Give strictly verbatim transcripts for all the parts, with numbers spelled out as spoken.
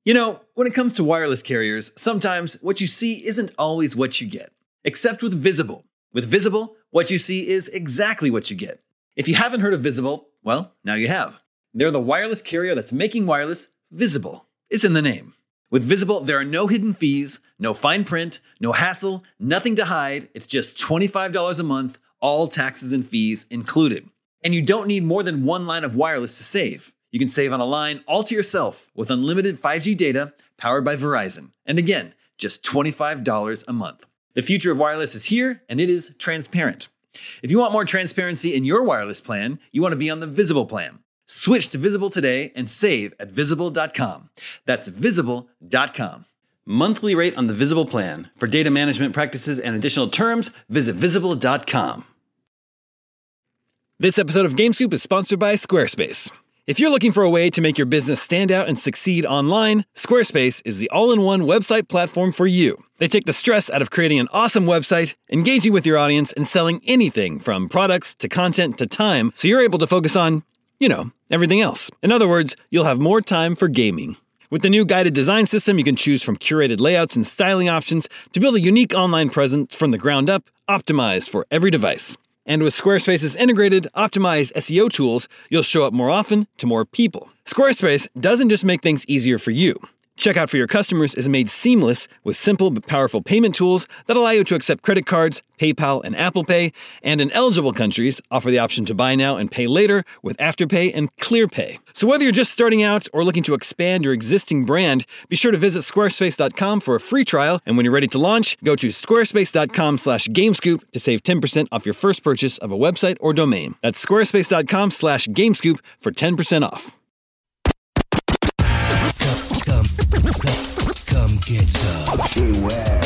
You know, when it comes to wireless carriers, sometimes what you see isn't always what you get. Except with Visible. With Visible, what you see is exactly what you get. If you haven't heard of Visible, well, now you have. They're the wireless carrier that's making wireless visible. It's in the name. With Visible, there are no hidden fees, no fine print, no hassle, nothing to hide. It's just twenty-five dollars a month, all taxes and fees included. And you don't need more than one line of wireless to save. You can save on a line all to yourself with unlimited five G data powered by Verizon. And again, just twenty-five dollars a month. The future of wireless is here, and it is transparent. If you want more transparency in your wireless plan, you want to be on the Visible plan. Switch to Visible today and save at visible dot com. That's visible dot com. Monthly rate on the Visible plan. For data management practices and additional terms, visit visible dot com. This episode of GameScoop is sponsored by Squarespace. If you're looking for a way to make your business stand out and succeed online, Squarespace is the all-in-one website platform for you. They take the stress out of creating an awesome website, engaging with your audience, and selling anything from products to content to time, so you're able to focus on, you know, everything else. In other words, you'll have more time for gaming. With the new guided design system, you can choose from curated layouts and styling options to build a unique online presence from the ground up, optimized for every device. And with Squarespace's integrated, optimized S E O tools, you'll show up more often to more people. Squarespace doesn't just make things easier for you. Checkout for your customers is made seamless with simple but powerful payment tools that allow you to accept credit cards, PayPal, and Apple Pay, and in eligible countries, offer the option to buy now and pay later with Afterpay and ClearPay. So whether you're just starting out or looking to expand your existing brand, be sure to visit squarespace dot com for a free trial, and when you're ready to launch, go to squarespace dot com slash gamescoop to save ten percent off your first purchase of a website or domain. That's squarespace dot com slash gamescoop for ten percent off. Come, come, come get some. Beware,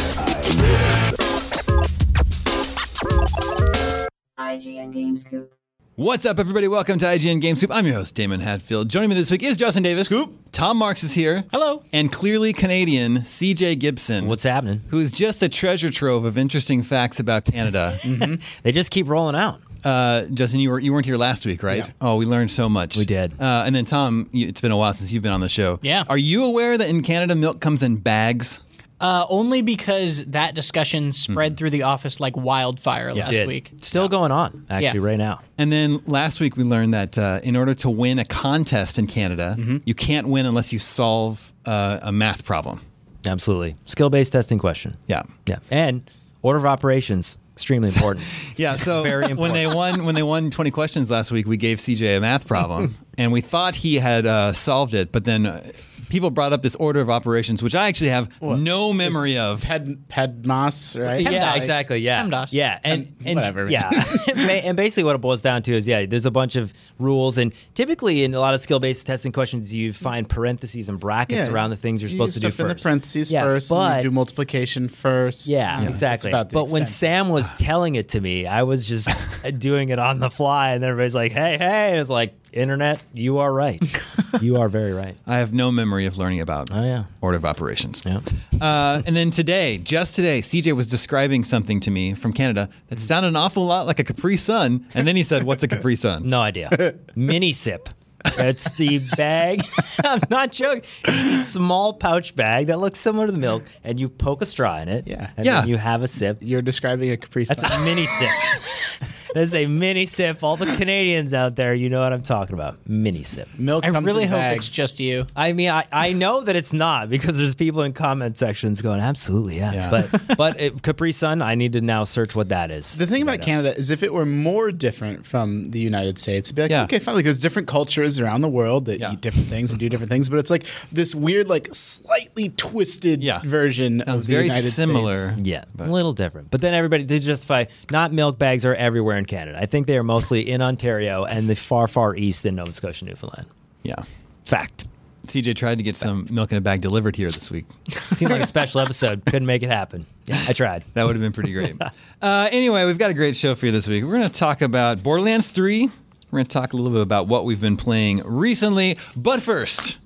I G N GameScoop. What's up, everybody? Welcome to I G N GameScoop. I'm your host, Damon Hatfield. Joining me this week is Justin Davis. Scoop. Tom Marks is here. Hello. And clearly Canadian, C J Gibson. What's happening? Who is just a treasure trove of interesting facts about Canada. mm-hmm. They just keep rolling out. Uh, Justin, you were you weren't here last week, right? Yeah. Oh, we learned so much. We did. Uh, and then Tom, you, it's been a while since you've been on the show. Yeah. Are you aware that in Canada milk comes in bags? Uh, only because that discussion spread mm. through the office like wildfire yeah, last did. week. Still yeah. going on, actually, yeah. right now. And then last week we learned that uh, in order to win a contest in Canada, mm-hmm. you can't win unless you solve uh, a math problem. Absolutely. Skill-based testing question. Yeah. Yeah. And order of operations. Extremely important. yeah, so Very important. when they won when they won twenty questions last week, we gave C J a math problem, and we thought he had uh, solved it, but then uh, people brought up this order of operations, which I actually have what? no memory it's of. Ped, Pedmas, right? Yeah, PEMDAS. exactly. Yeah, PEMDAS. yeah, and, and whatever. Yeah, and basically what it boils down to is yeah, there's a bunch of rules, and typically in a lot of skill-based testing questions, you find parentheses and brackets yeah. around the things you're you supposed to do stuff first. In the parentheses yeah, first, but, and you do multiplication first. Yeah, yeah. exactly. But when extent. Sam was telling it to me, I was just doing it on the fly, and everybody's like, "Hey, hey!" It's like, "Internet, you are right. You are very right." I have no memory of learning about oh, yeah. order of operations. Yeah. Uh, and then today, just today, C J was describing something to me from Canada that sounded an awful lot like a Capri Sun, and then he said, "What's a Capri Sun?" No idea. Mini sip. It's the bag. I'm not joking. It's the small pouch bag that looks similar to the milk, and you poke a straw in it. Yeah. And yeah. then you have a sip. You're describing a Capri Sun. That's a mini sip. That's a mini sip. All the Canadians out there, you know what I'm talking about. Mini sip. Milk I comes really in hope bags. it's just you. I mean, I, I know that it's not because there's people in comment sections going, absolutely, yeah. Yeah. But but it, Capri Sun, I need to now search what that is. The thing about Canada is if it were more different from the United States, it'd be like, Yeah. okay, fine. Like there's different cultures around the world that Yeah. eat different things and do different things, but it's like this weird, like slightly twisted Yeah. version Sounds of the very United similar. States. Yeah, But- a little different. But then everybody, they justify, not milk bags are everywhere in Canada. I think they are mostly in Ontario and the far, far east in Nova Scotia, Newfoundland. Yeah. Fact. C J tried to get some milk in a bag delivered here this week. Seemed like a special episode. Couldn't make it happen. Yeah, I tried. That would have been pretty great. uh, anyway, we've got a great show for you this week. We're going to talk about Borderlands three. We're going to talk a little bit about what we've been playing recently. But first,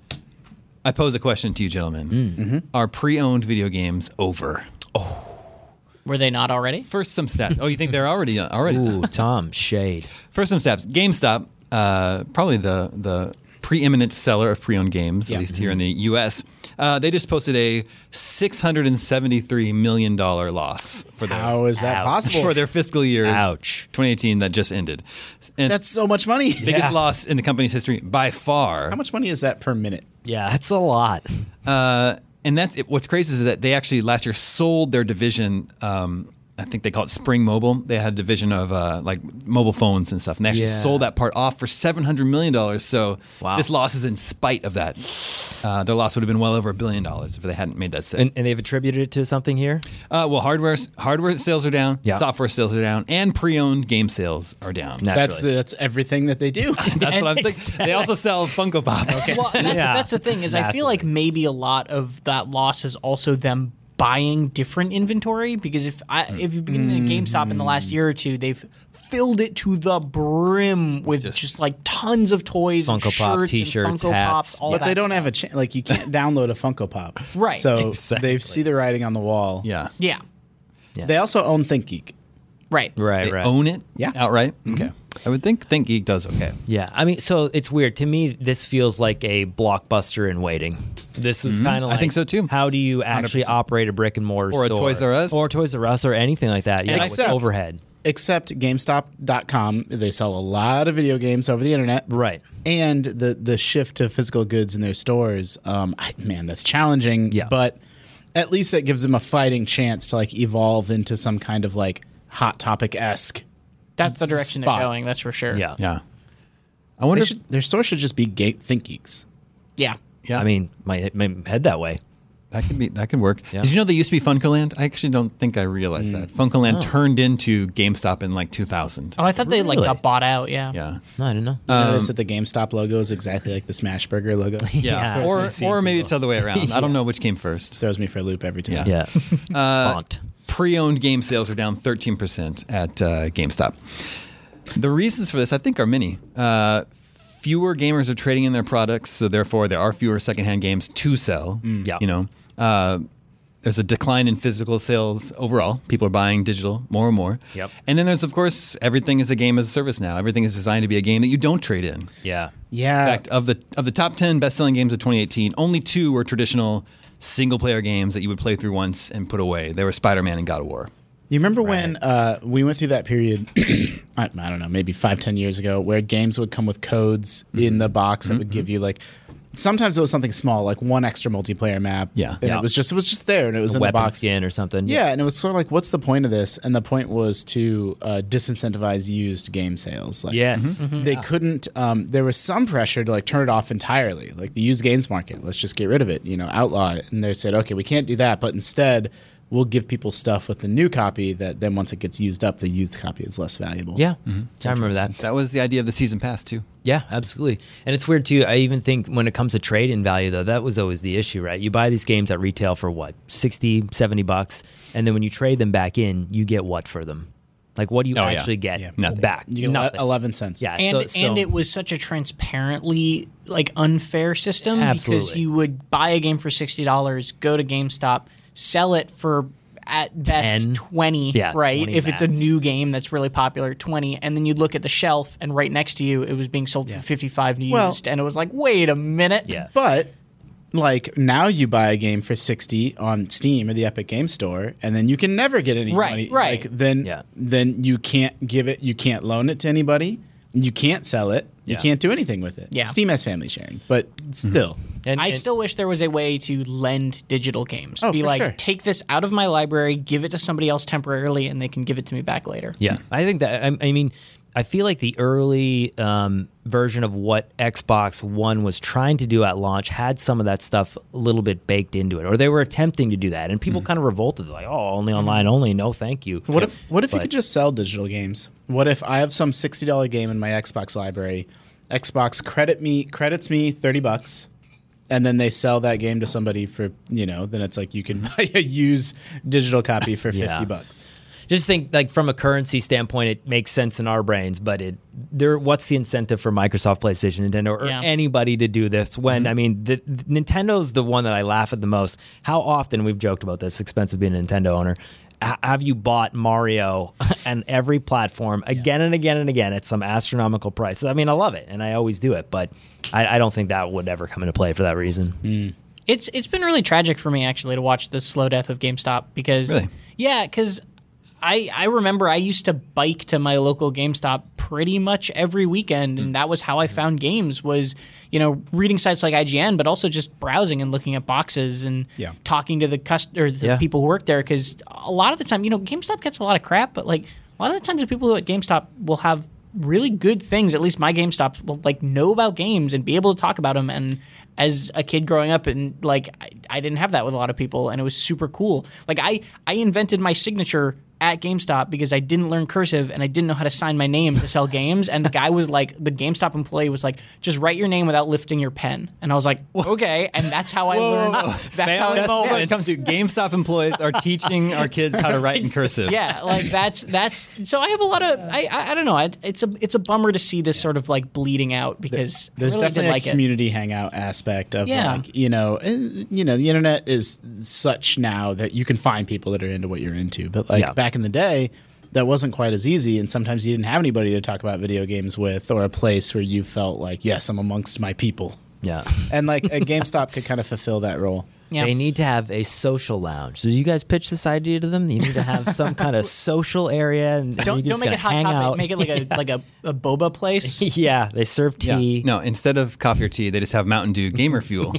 I pose a question to you, gentlemen. Mm-hmm. Are pre-owned video games over? Oh. Were they not already? First, some stats. Oh, you think they're already already? Ooh, Tom, shade. First, some stats. GameStop, uh, probably the the preeminent seller of pre-owned games, Yeah. at least here in the U S, Uh, they just posted a six hundred seventy-three million dollars loss for their How is that Ouch. possible? for their fiscal year Ouch. twenty eighteen that just ended. And That's so much money. biggest Yeah. loss in the company's history by far. How much money is that per minute? Yeah, that's a lot. Uh, and that's it, what's crazy is that they actually last year sold their division. Um, I think they call it Spring Mobile. They had a division of uh, like mobile phones and stuff, and they actually Yeah. sold that part off for seven hundred million dollars. So Wow. this loss is in spite of that. Uh, their loss would have been well over a billion dollars if they hadn't made that sale. And, and they've attributed it to something here? Uh, well, hardware hardware sales are down, Yeah. software sales are down, and pre-owned game sales are down. Naturally. That's the, that's everything that they do. That's what I'm thinking. They also sell Funko Pops. Well, that's, Yeah. that's the thing is I feel like Massively. maybe a lot of that loss is also them buying different inventory because if I if you've been in a GameStop in the last year or two, they've filled it to the brim with Just- just, like tons of toys, Funko and Pop, shirts, t-shirts, and Funko hats. Pops, all But that they don't stuff. have a chance. Like you can't download a Funko Pop. Right. So Exactly. they see the writing on the wall. Yeah. Yeah, They also own ThinkGeek. right. Right, They right. own it Yeah. outright? Okay. I would think ThinkGeek does okay. Yeah, I mean, so it's weird to me. This feels like a blockbuster in waiting. This is kind of I like think so, too. How do you actually one hundred percent. operate a brick and mortar Or a store? Toys R Us. or Toys R Us, or anything like that? Yeah, with Except- overhead. Except GameStop dot com, they sell a lot of video games over the internet. Right. And the the shift to physical goods in their stores, um, I, man, that's challenging. Yeah. But at least that gives them a fighting chance to like evolve into some kind of like Hot Topic esque. That's the direction Spot. they're going. That's for sure. Yeah. Yeah. I wonder if, Their store should just be Ga- ThinkGeeks. Yeah. yeah. I mean, my, my head that way. that could be that could work. Yeah. Did you know they used to be Funkoland? I actually don't think I realized that. Funkoland turned into GameStop in like two thousand. Oh, I thought they like Really? got bought out. Yeah. Yeah. No, I didn't know. You notice that the GameStop logo is exactly like the Smashburger logo. Yeah. Yeah. Or I've seen or maybe people. it's the other way around. I don't know which came first. Throws me for a loop every time. Yeah. yeah. Font. Pre-owned game sales are down thirteen percent at uh, GameStop. The reasons for this, I think, are many. Uh, fewer gamers are trading in their products, so therefore there are fewer secondhand games to sell. Yeah. You know, uh, there's a decline in physical sales overall. People are buying digital more and more. Yep. And then there's, of course, everything is a game as a service now. Everything is designed to be a game that you don't trade in. Yeah. Yeah. In fact, of the of the top ten best-selling games of twenty eighteen, only two were traditional single-player games that you would play through once and put away. They were Spider-Man and God of War. You remember when uh, we went through that period, I, I don't know, maybe five, ten years ago, where games would come with codes in the box that would give you like, sometimes it was something small, like one extra multiplayer map. Yeah. And Yeah. it was just it was just there and it was in the Weapon box. skin or something. Yeah, and it was sort of like, what's the point of this? And the point was to uh, disincentivize used game sales. Like, Yes. they couldn't. Um, there was some pressure to like turn it off entirely, like the used games market. Let's just get rid of it, you know, outlaw it. And they said, okay, we can't do that, but instead, we'll give people stuff with the new copy that then once it gets used up, the used copy is less valuable. Yeah. I remember that. That was the idea of the season pass, too. Yeah, absolutely. And it's weird too. I even think when it comes to trade-in value though, that was always the issue, right? You buy these games at retail for what, sixty, seventy bucks, and then when you trade them back in, you get what for them? Like what do you Oh, yeah. actually get Yeah. Nothing. back? You get Nothing. eleven cents. Yeah, And so, so, and it was such a transparently like unfair system because Absolutely. you would buy a game for sixty dollars, go to GameStop, sell it for at best ten. twenty, Yeah, right? twenty If it's a max. new game that's really popular, twenty, and then you'd look at the shelf and right next to you it was being sold for fifty-five used, Well- and it was like, wait a minute. yeah. But like now you buy a game for sixty on Steam or the Epic Game Store, and then you can never get any Right, money. right. Like, then Yeah. then you can't give it, you can't loan it to anybody, you can't sell it, you Yeah. can't do anything with it. Yeah. Steam has family sharing, but still. And, I and- still wish there was a way to lend digital games. Oh, Be for like, sure. take this out of my library, give it to somebody else temporarily, and they can give it to me back later. Yeah, I think that. I, I mean, I feel like the early um, version of what Xbox One was trying to do at launch had some of that stuff a little bit baked into it, or they were attempting to do that, and people kind of revolted, like, "Oh, only online only, no, thank you." What if what if you But- could just sell digital games? What if I have some sixty dollar game in my Xbox library, Xbox credit me credits me thirty bucks, and then they sell that game to somebody for, you know, then it's like you can buy a used digital copy for fifty Yeah. bucks. Just think, like from a currency standpoint, it makes sense in our brains, but it there. What's the incentive for Microsoft, PlayStation, Nintendo, or Yeah. anybody to do this? When I mean, the, the, Nintendo's the one that I laugh at the most. How often we've joked about this? Expensive being a Nintendo owner. H- have you bought Mario on every platform again and again and again at some astronomical price? I mean, I love it, and I always do it, but I, I don't think that would ever come into play for that reason. It's it's been really tragic for me actually to watch the slow death of GameStop because Really? yeah, because I I remember I used to bike to my local GameStop pretty much every weekend, and that was how I found games. Was you know reading sites like I G N, but also just browsing and looking at boxes and Yeah. talking to the cust- or the Yeah. people who work there. Because a lot of the time, you know, GameStop gets a lot of crap, but like a lot of the times, the people at GameStop will have really good things. At least my GameStops will like know about games and be able to talk about them. And as a kid growing up, and like I, I didn't have that with a lot of people, and it was super cool. Like I, I invented my signature at GameStop because I didn't learn cursive and I didn't know how to sign my name to sell games. And the guy was like, the GameStop employee was like, just write your name without lifting your pen. And I was like, okay. And that's how I learned. That's how I That's what learned. it comes to. GameStop employees are teaching our kids how to write in cursive. Yeah, like that's that's. So I have a lot of. I I, I don't know. I, it's a it's a bummer to see this sort of like bleeding out because There's I really definitely did like a it. community hangout aspect of Yeah. like you know eh, you know the internet is such now that you can find people that are into what you're into. But like Yeah. back in the day, that wasn't quite as easy, and sometimes you didn't have anybody to talk about video games with, or a place where you felt like, yes, I'm amongst my people. Yeah. And like a GameStop could kind of fulfill that role. Yeah. They need to have a social lounge. So did you guys pitch this idea to them? You need to have some kind of social area, and and Don't you don't just make it gonna hot hang topic. out. Make it like a like a, a boba place. yeah, they serve Yeah. tea. No, instead of coffee or tea, they just have Mountain Dew Gamer Fuel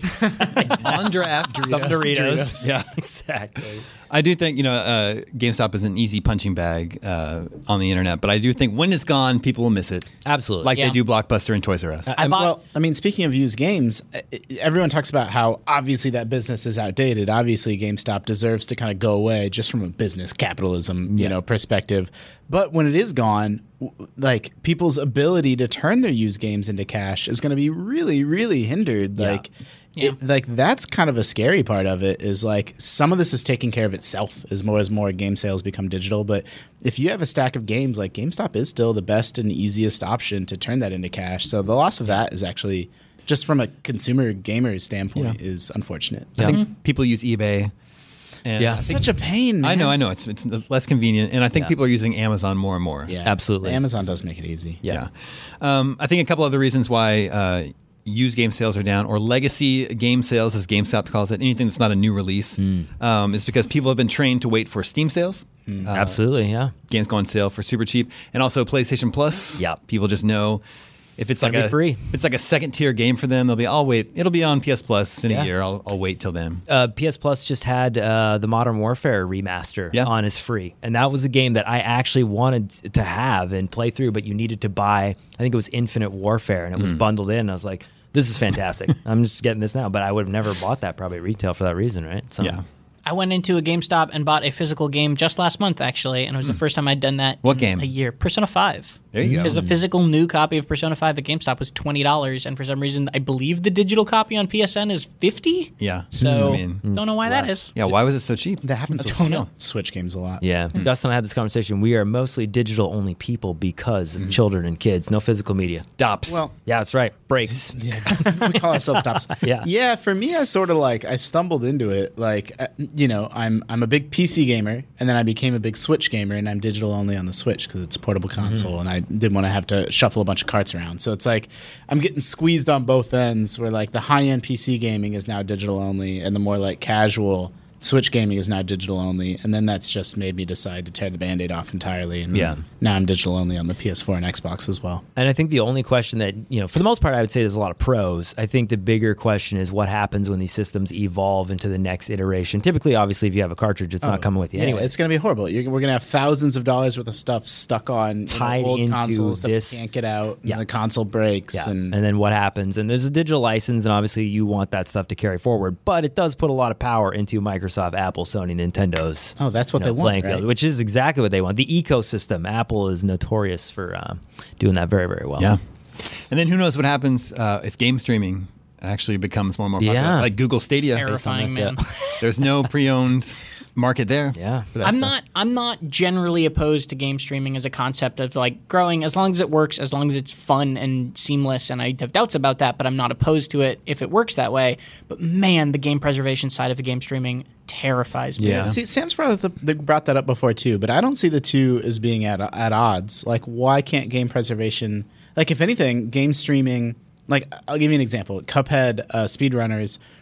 on draft. Some Doritos. Yeah. Exactly. I do think, you know, uh, GameStop is an easy punching bag uh, on the internet, but I do think when it's gone, people will miss it. Absolutely. Like Yeah. they do Blockbuster and Toys R Us. I And, bought- well, I mean, speaking of used games, eh, everyone talks about how obviously that business is outdated. Obviously, GameStop deserves to kind of go away just from a business capitalism, you know, perspective. But when it is gone, w- like people's ability to turn their used games into cash is going to be really, really hindered. Like, it, like that's kind of a scary part of it. Is like some of this is taking care of itself as more as more game sales become digital. But if you have a stack of games, like GameStop is still the best and easiest option to turn that into cash. So the loss of that is actually, just from a consumer gamer standpoint, is unfortunate. I think people use eBay. And Yeah. I It's think- such a pain. I know, man. I know. It's it's less convenient, and I think Yeah. people are using Amazon more and more. Yeah, Absolutely. Amazon does make it easy. Yeah. Um, I think a couple other reasons why uh, used game sales are down, or legacy game sales, as GameStop calls it, anything that's not a new release, um, is because people have been trained to wait for Steam sales. Uh, Absolutely, yeah. games go on sale for super cheap, and also PlayStation Plus. Yeah. People just know if it's like Gotta be a free. if it's like a second tier game for them, they'll be, I'll wait. It'll be on P S Plus in Yeah. a year. I'll, I'll wait till then. Uh, P S Plus just had uh, the Modern Warfare remaster Yeah. on as free, and that was a game that I actually wanted to have and play through, but you needed to buy. I think it was Infinite Warfare, and it Mm. was bundled in. I was like, "This is fantastic! I'm just getting this now." But I would have never bought that probably at retail for that reason, right? So, Yeah. I went into a GameStop and bought a physical game just last month, actually, and it was the first time I'd done that. What in game? A year. Persona five. There you go. Because the physical new copy of Persona five at GameStop was twenty dollars, and for some reason, I believe the digital copy on P S N is fifty. Yeah. So I mean, don't know why that less. is. yeah. Why was it so cheap? That happens with don't know. Switch games a lot. Yeah, Dustin and I had this conversation. We are mostly digital only people because of children and kids. No physical media. Dops. Well, Yeah, that's right. Breaks. we call ourselves tops. Yeah. yeah. For me, I sort of like I stumbled into it. Like, uh, you know, I'm I'm a big P C gamer, and then I became a big Switch gamer, and I'm digital only on the Switch because it's a portable console, and I didn't want to have to shuffle a bunch of carts around. So it's like I'm getting squeezed on both ends. Where like the high end P C gaming is now digital only, and the more like casual Switch gaming is now digital only, and then that's just made me decide to tear the Band-Aid off entirely. And Yeah. now I'm digital only on the P S four and Xbox as well. And I think the only question that, you know, for the most part, I would say there's a lot of pros. I think the bigger question is what happens when these systems evolve into the next iteration. Typically, obviously, if you have a cartridge, it's not coming with you Yeah, anyway. it's going to be horrible. You're, we're going to have thousands of dollars worth of stuff stuck on you know, Tied old into consoles that this- we can't get out, and Yeah. the console breaks. Yeah. And, And, then what happens? And there's a digital license, and obviously you want that stuff to carry forward. But it does put a lot of power into Microsoft, Apple, Sony, Nintendo's. Oh, that's what you know, they want, playing right? field, which is exactly what they want. The ecosystem. Apple is notorious for uh, doing that very, very well. Yeah. And then who knows what happens uh, if game streaming actually becomes more and more popular. Yeah. Like Google Stadia. Terrifying, man. There's no pre-owned market there. Yeah. for that I'm stuff. not. I'm not generally opposed to game streaming as a concept of like growing, as long as it works, as long as it's fun and seamless. And I have doubts about that, but I'm not opposed to it if it works that way. But man, the game preservation side of the game streaming terrifies me. Yeah. See, Sam's brought, up, they brought that up before too, but I don't see the two as being at at odds. Like, why can't game preservation? Like, if anything, game streaming. Like, I'll give you an example. Cuphead uh, speedrunners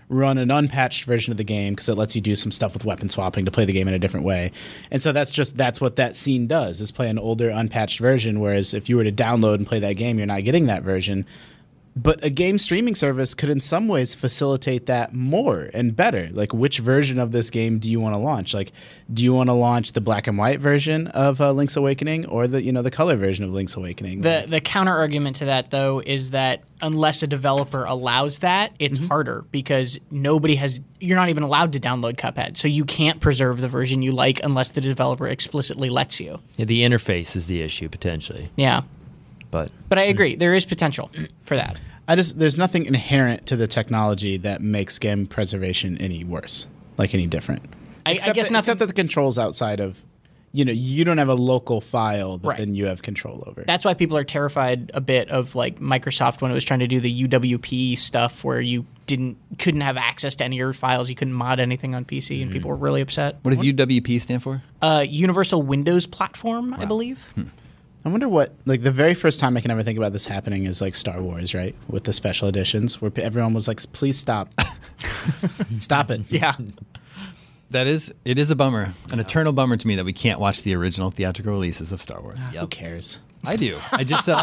run an unpatched version of the game because it lets you do some stuff with weapon swapping to play the game in a different way. And so that's just that's what that scene does, is play an older unpatched version, whereas if you were to download and play that game, you're not getting that version. But a game streaming service could in some ways facilitate that more and better. Like, which version of this game do you want to launch? Like, do you want to launch the black and white version of uh, Link's Awakening or the, you know, the color version of Link's Awakening? The the counter argument to that, though, is that unless a developer allows that, it's Mm-hmm. harder because nobody has. You're not even allowed to download Cuphead, so you can't preserve the version you like unless the developer explicitly lets you. Yeah, the interface is the issue potentially, Yeah, but but I agree. There is potential for that. I just there's nothing inherent to the technology that makes game preservation any worse, like any different. I, I except guess that, nothing. except that the controls outside of, you know, you don't have a local file that Right. then you have control over. That's why people are terrified a bit of like Microsoft when it was trying to do the U W P stuff, where you didn't couldn't have access to any of your files, you couldn't mod anything on P C, and people were really upset. What does U W P stand for? Uh, Universal Windows Platform, I believe. I wonder what, like, the very first time I can ever think about this happening is like Star Wars, right? With the special editions, where everyone was like, "Please stop, stop it." Yeah. That is, it is a bummer, an eternal bummer to me that we can't watch the original theatrical releases of Star Wars. Who cares? I do. I just said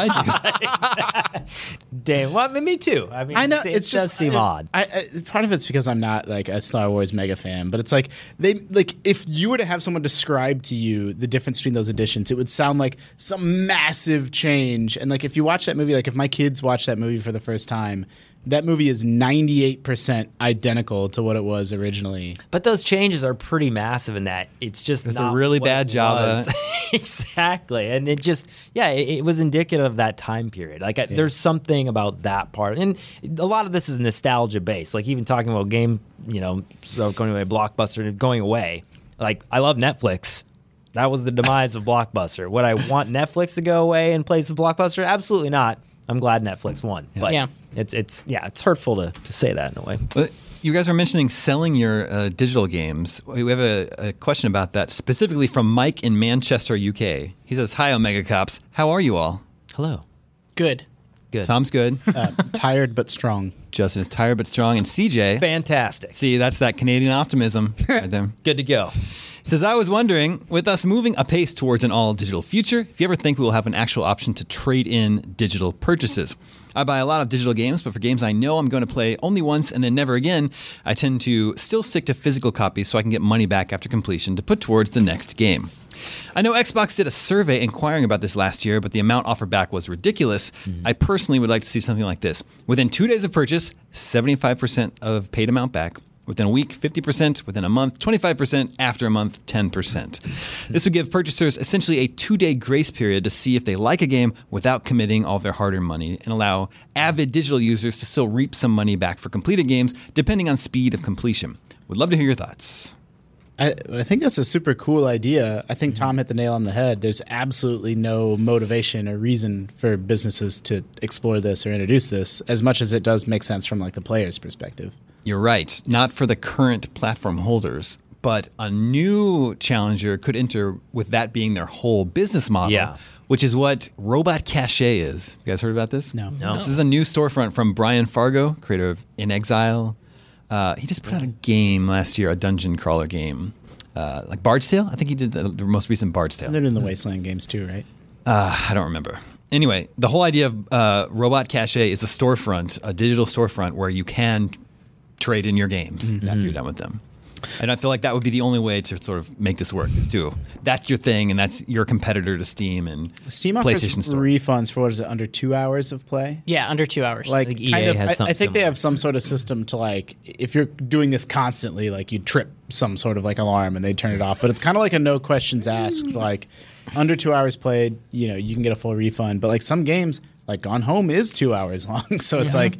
I do. damn, well, me too. I mean, I know it it's does just seem I, odd. I, I, part of it's because I'm not like a Star Wars mega fan, but it's like they like if you were to have someone describe to you the difference between those editions, it would sound like some massive change. And like if you watch that movie, like if my kids watch that movie for the first time, that movie is ninety-eight percent identical to what it was originally. But those changes are pretty massive in that it's just It's a not really what bad it Java. was. Exactly. And it just, yeah, it, it was indicative of that time period. Like, I, there's something about that part. And a lot of this is nostalgia based. Like, even talking about game, you know, so going away, Blockbuster going away. Like, I love Netflix. That was the demise of Blockbuster. Would I want Netflix to go away in place of Blockbuster? Absolutely not. I'm glad Netflix won. But Yeah. it's, it's, yeah, it's hurtful to, to say that in a way. But you guys were mentioning selling your uh, digital games. We have a, a question about that, specifically from Mike in Manchester, U K. He says, "Hi, Omega Cops. How are you all?" Hello. Good. Good. Tom's good. Uh, tired but strong. Justin is tired but strong. And C J, Fantastic. see, that's that Canadian optimism right there. Good to go. He says, "I was wondering, with us moving apace towards an all-digital future, if you ever think we will have an actual option to trade in digital purchases. I buy a lot of digital games, but for games I know I'm going to play only once and then never again, I tend to still stick to physical copies so I can get money back after completion to put towards the next game. I know Xbox did a survey inquiring about this last year, but the amount offered back was ridiculous. Mm-hmm. I personally would like to see something like this. Within two days of purchase, seventy-five percent of paid amount back. Within a week, fifty percent. Within a month, twenty-five percent. After a month, ten percent. This would give purchasers essentially a two-day grace period to see if they like a game without committing all their hard-earned money, and allow avid digital users to still reap some money back for completed games, depending on speed of completion. Would love to hear your thoughts." I, I think that's a super cool idea. I think Tom hit the nail on the head. There's absolutely no motivation or reason for businesses to explore this or introduce this, as much as it does make sense from like the player's perspective. You're right. Not for the current platform holders, but a new challenger could enter with that being their whole business model, Yeah. which is what Robot Cache is. You guys heard about this? No. No. This is a new storefront from Brian Fargo, creator of In Exile. Uh, he just put out a game last year, a dungeon crawler game. Uh, like Bard's Tale? I think he did the, the most recent Bard's Tale. They're doing the Wasteland games too, right? Uh, I don't remember. Anyway, the whole idea of uh, Robot Cache is a storefront, a digital storefront where you can trade in your games after you're done with them. And I feel like that would be the only way to sort of make this work, is to, that's your thing and that's your competitor to Steam and Steam offers PlayStation Store. refunds for what is it, under two hours of play? Yeah, under two hours. Like think kind E A of, has I, something I think they similar. have some sort of system to like, if you're doing this constantly, like you trip some sort of like alarm and they turn it off. But it's kind of like a no questions asked. Like under two hours played, you know, you can get a full refund. But like some games, like Gone Home is two hours long, so it's like.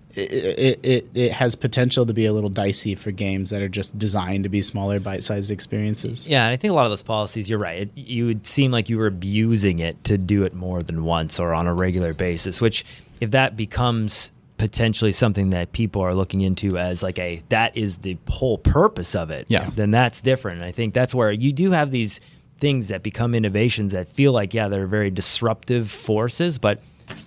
It, it, it, it has potential to be a little dicey for games that are just designed to be smaller, bite-sized experiences. Yeah, and I think a lot of those policies, you're right. It, you would seem like you were abusing it to do it more than once or on a regular basis, which if that becomes potentially something that people are looking into as like a, that is the whole purpose of it, Yeah. then that's different. And I think that's where you do have these things that become innovations that feel like, yeah, they're very disruptive forces, but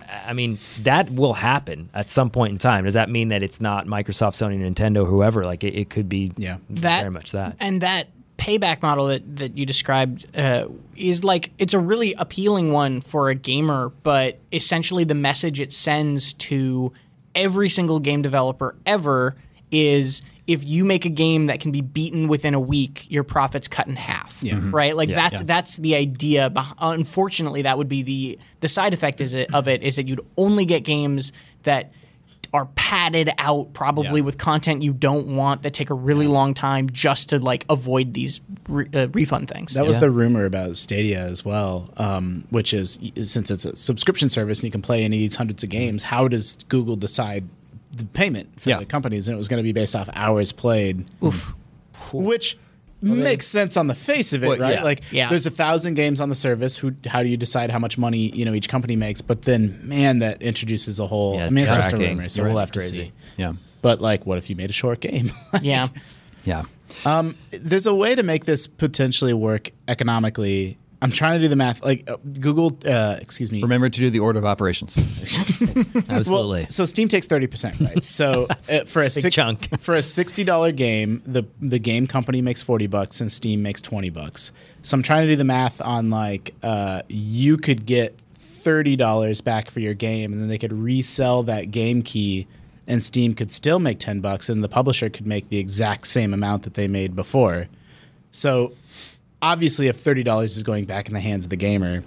I mean, that will happen at some point in time. Does that mean that it's not Microsoft, Sony, Nintendo, whoever? Like, it, it could be Yeah. that, very much that. And that payback model that, that you described uh, is like, it's a really appealing one for a gamer, but essentially the message it sends to every single game developer ever is, if you make a game that can be beaten within a week, your profits cut in half. Yeah. Right? Like Yeah, that's yeah. that's the idea. Beh- Unfortunately, that would be the the side effect is it, of it is that you'd only get games that are padded out, probably Yeah. with content you don't want, that take a really long time just to like avoid these re- uh, refund things. That was Yeah. the rumor about Stadia as well, um, which is, since it's a subscription service and you can play any of these hundreds of games, how does Google decide the payment for Yeah. the companies? And it was going to be based off hours played. Oof. Which makes sense on the face of it, Well, right? yeah. Like, Yeah. there's a thousand games on the service. Who? How do you decide how much money you know each company makes? But then, man, that introduces a whole. Yeah, I mean, it's just a tracking. rumor, so You're we'll right. have to Crazy. see. Yeah. But like, what if you made a short game? yeah. Yeah. There's a way to make this potentially work economically. I'm trying to do the math. Like uh, Google, uh, excuse me. Remember to do the order of operations. Absolutely. Well, so Steam takes thirty percent, right? So uh, for a six, chunk. for a sixty dollar game, the the game company makes forty bucks and Steam makes twenty bucks. So I'm trying to do the math on like uh, you could get thirty dollars back for your game, and then they could resell that game key, and Steam could still make ten bucks, and the publisher could make the exact same amount that they made before. So obviously, if thirty dollars is going back in the hands of the gamer,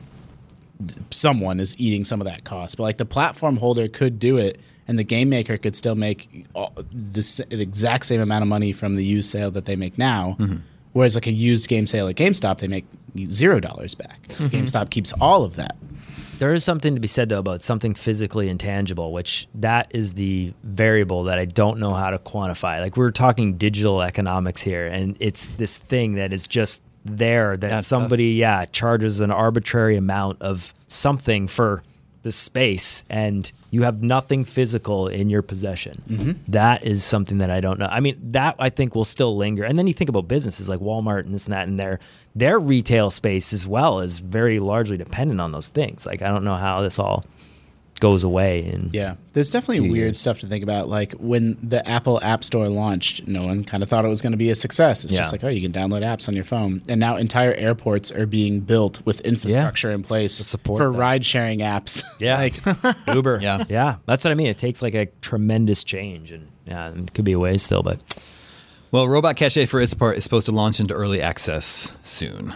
someone is eating some of that cost. But like the platform holder could do it, and the game maker could still make all, the, s- the exact same amount of money from the used sale that they make now. Whereas like a used game sale at GameStop, they make zero dollars back. GameStop keeps all of that. There is something to be said, though, about something physically intangible, which that is the variable that I don't know how to quantify. Like, we're talking digital economics here, and it's this thing that is just there that That's somebody, yeah, charges an arbitrary amount of something for the space, and you have nothing physical in your possession. That is something that I don't know. I mean, that I think will still linger. And then you think about businesses like Walmart and this and that, and their their retail space as well is very largely dependent on those things. Like, I don't know how this all goes away. And Yeah, there's definitely Few weird years. stuff to think about. Like when the Apple App Store launched, no one kind of thought it was going to be a success. It's just Yeah. like, oh, you can download apps on your phone, and now entire airports are being built with infrastructure in place support for that. ride-sharing apps. yeah, like Uber. Yeah. yeah, that's what I mean. It takes like a tremendous change, and yeah, it could be a ways still, but Well, Robot Cache for its part is supposed to launch into early access soon.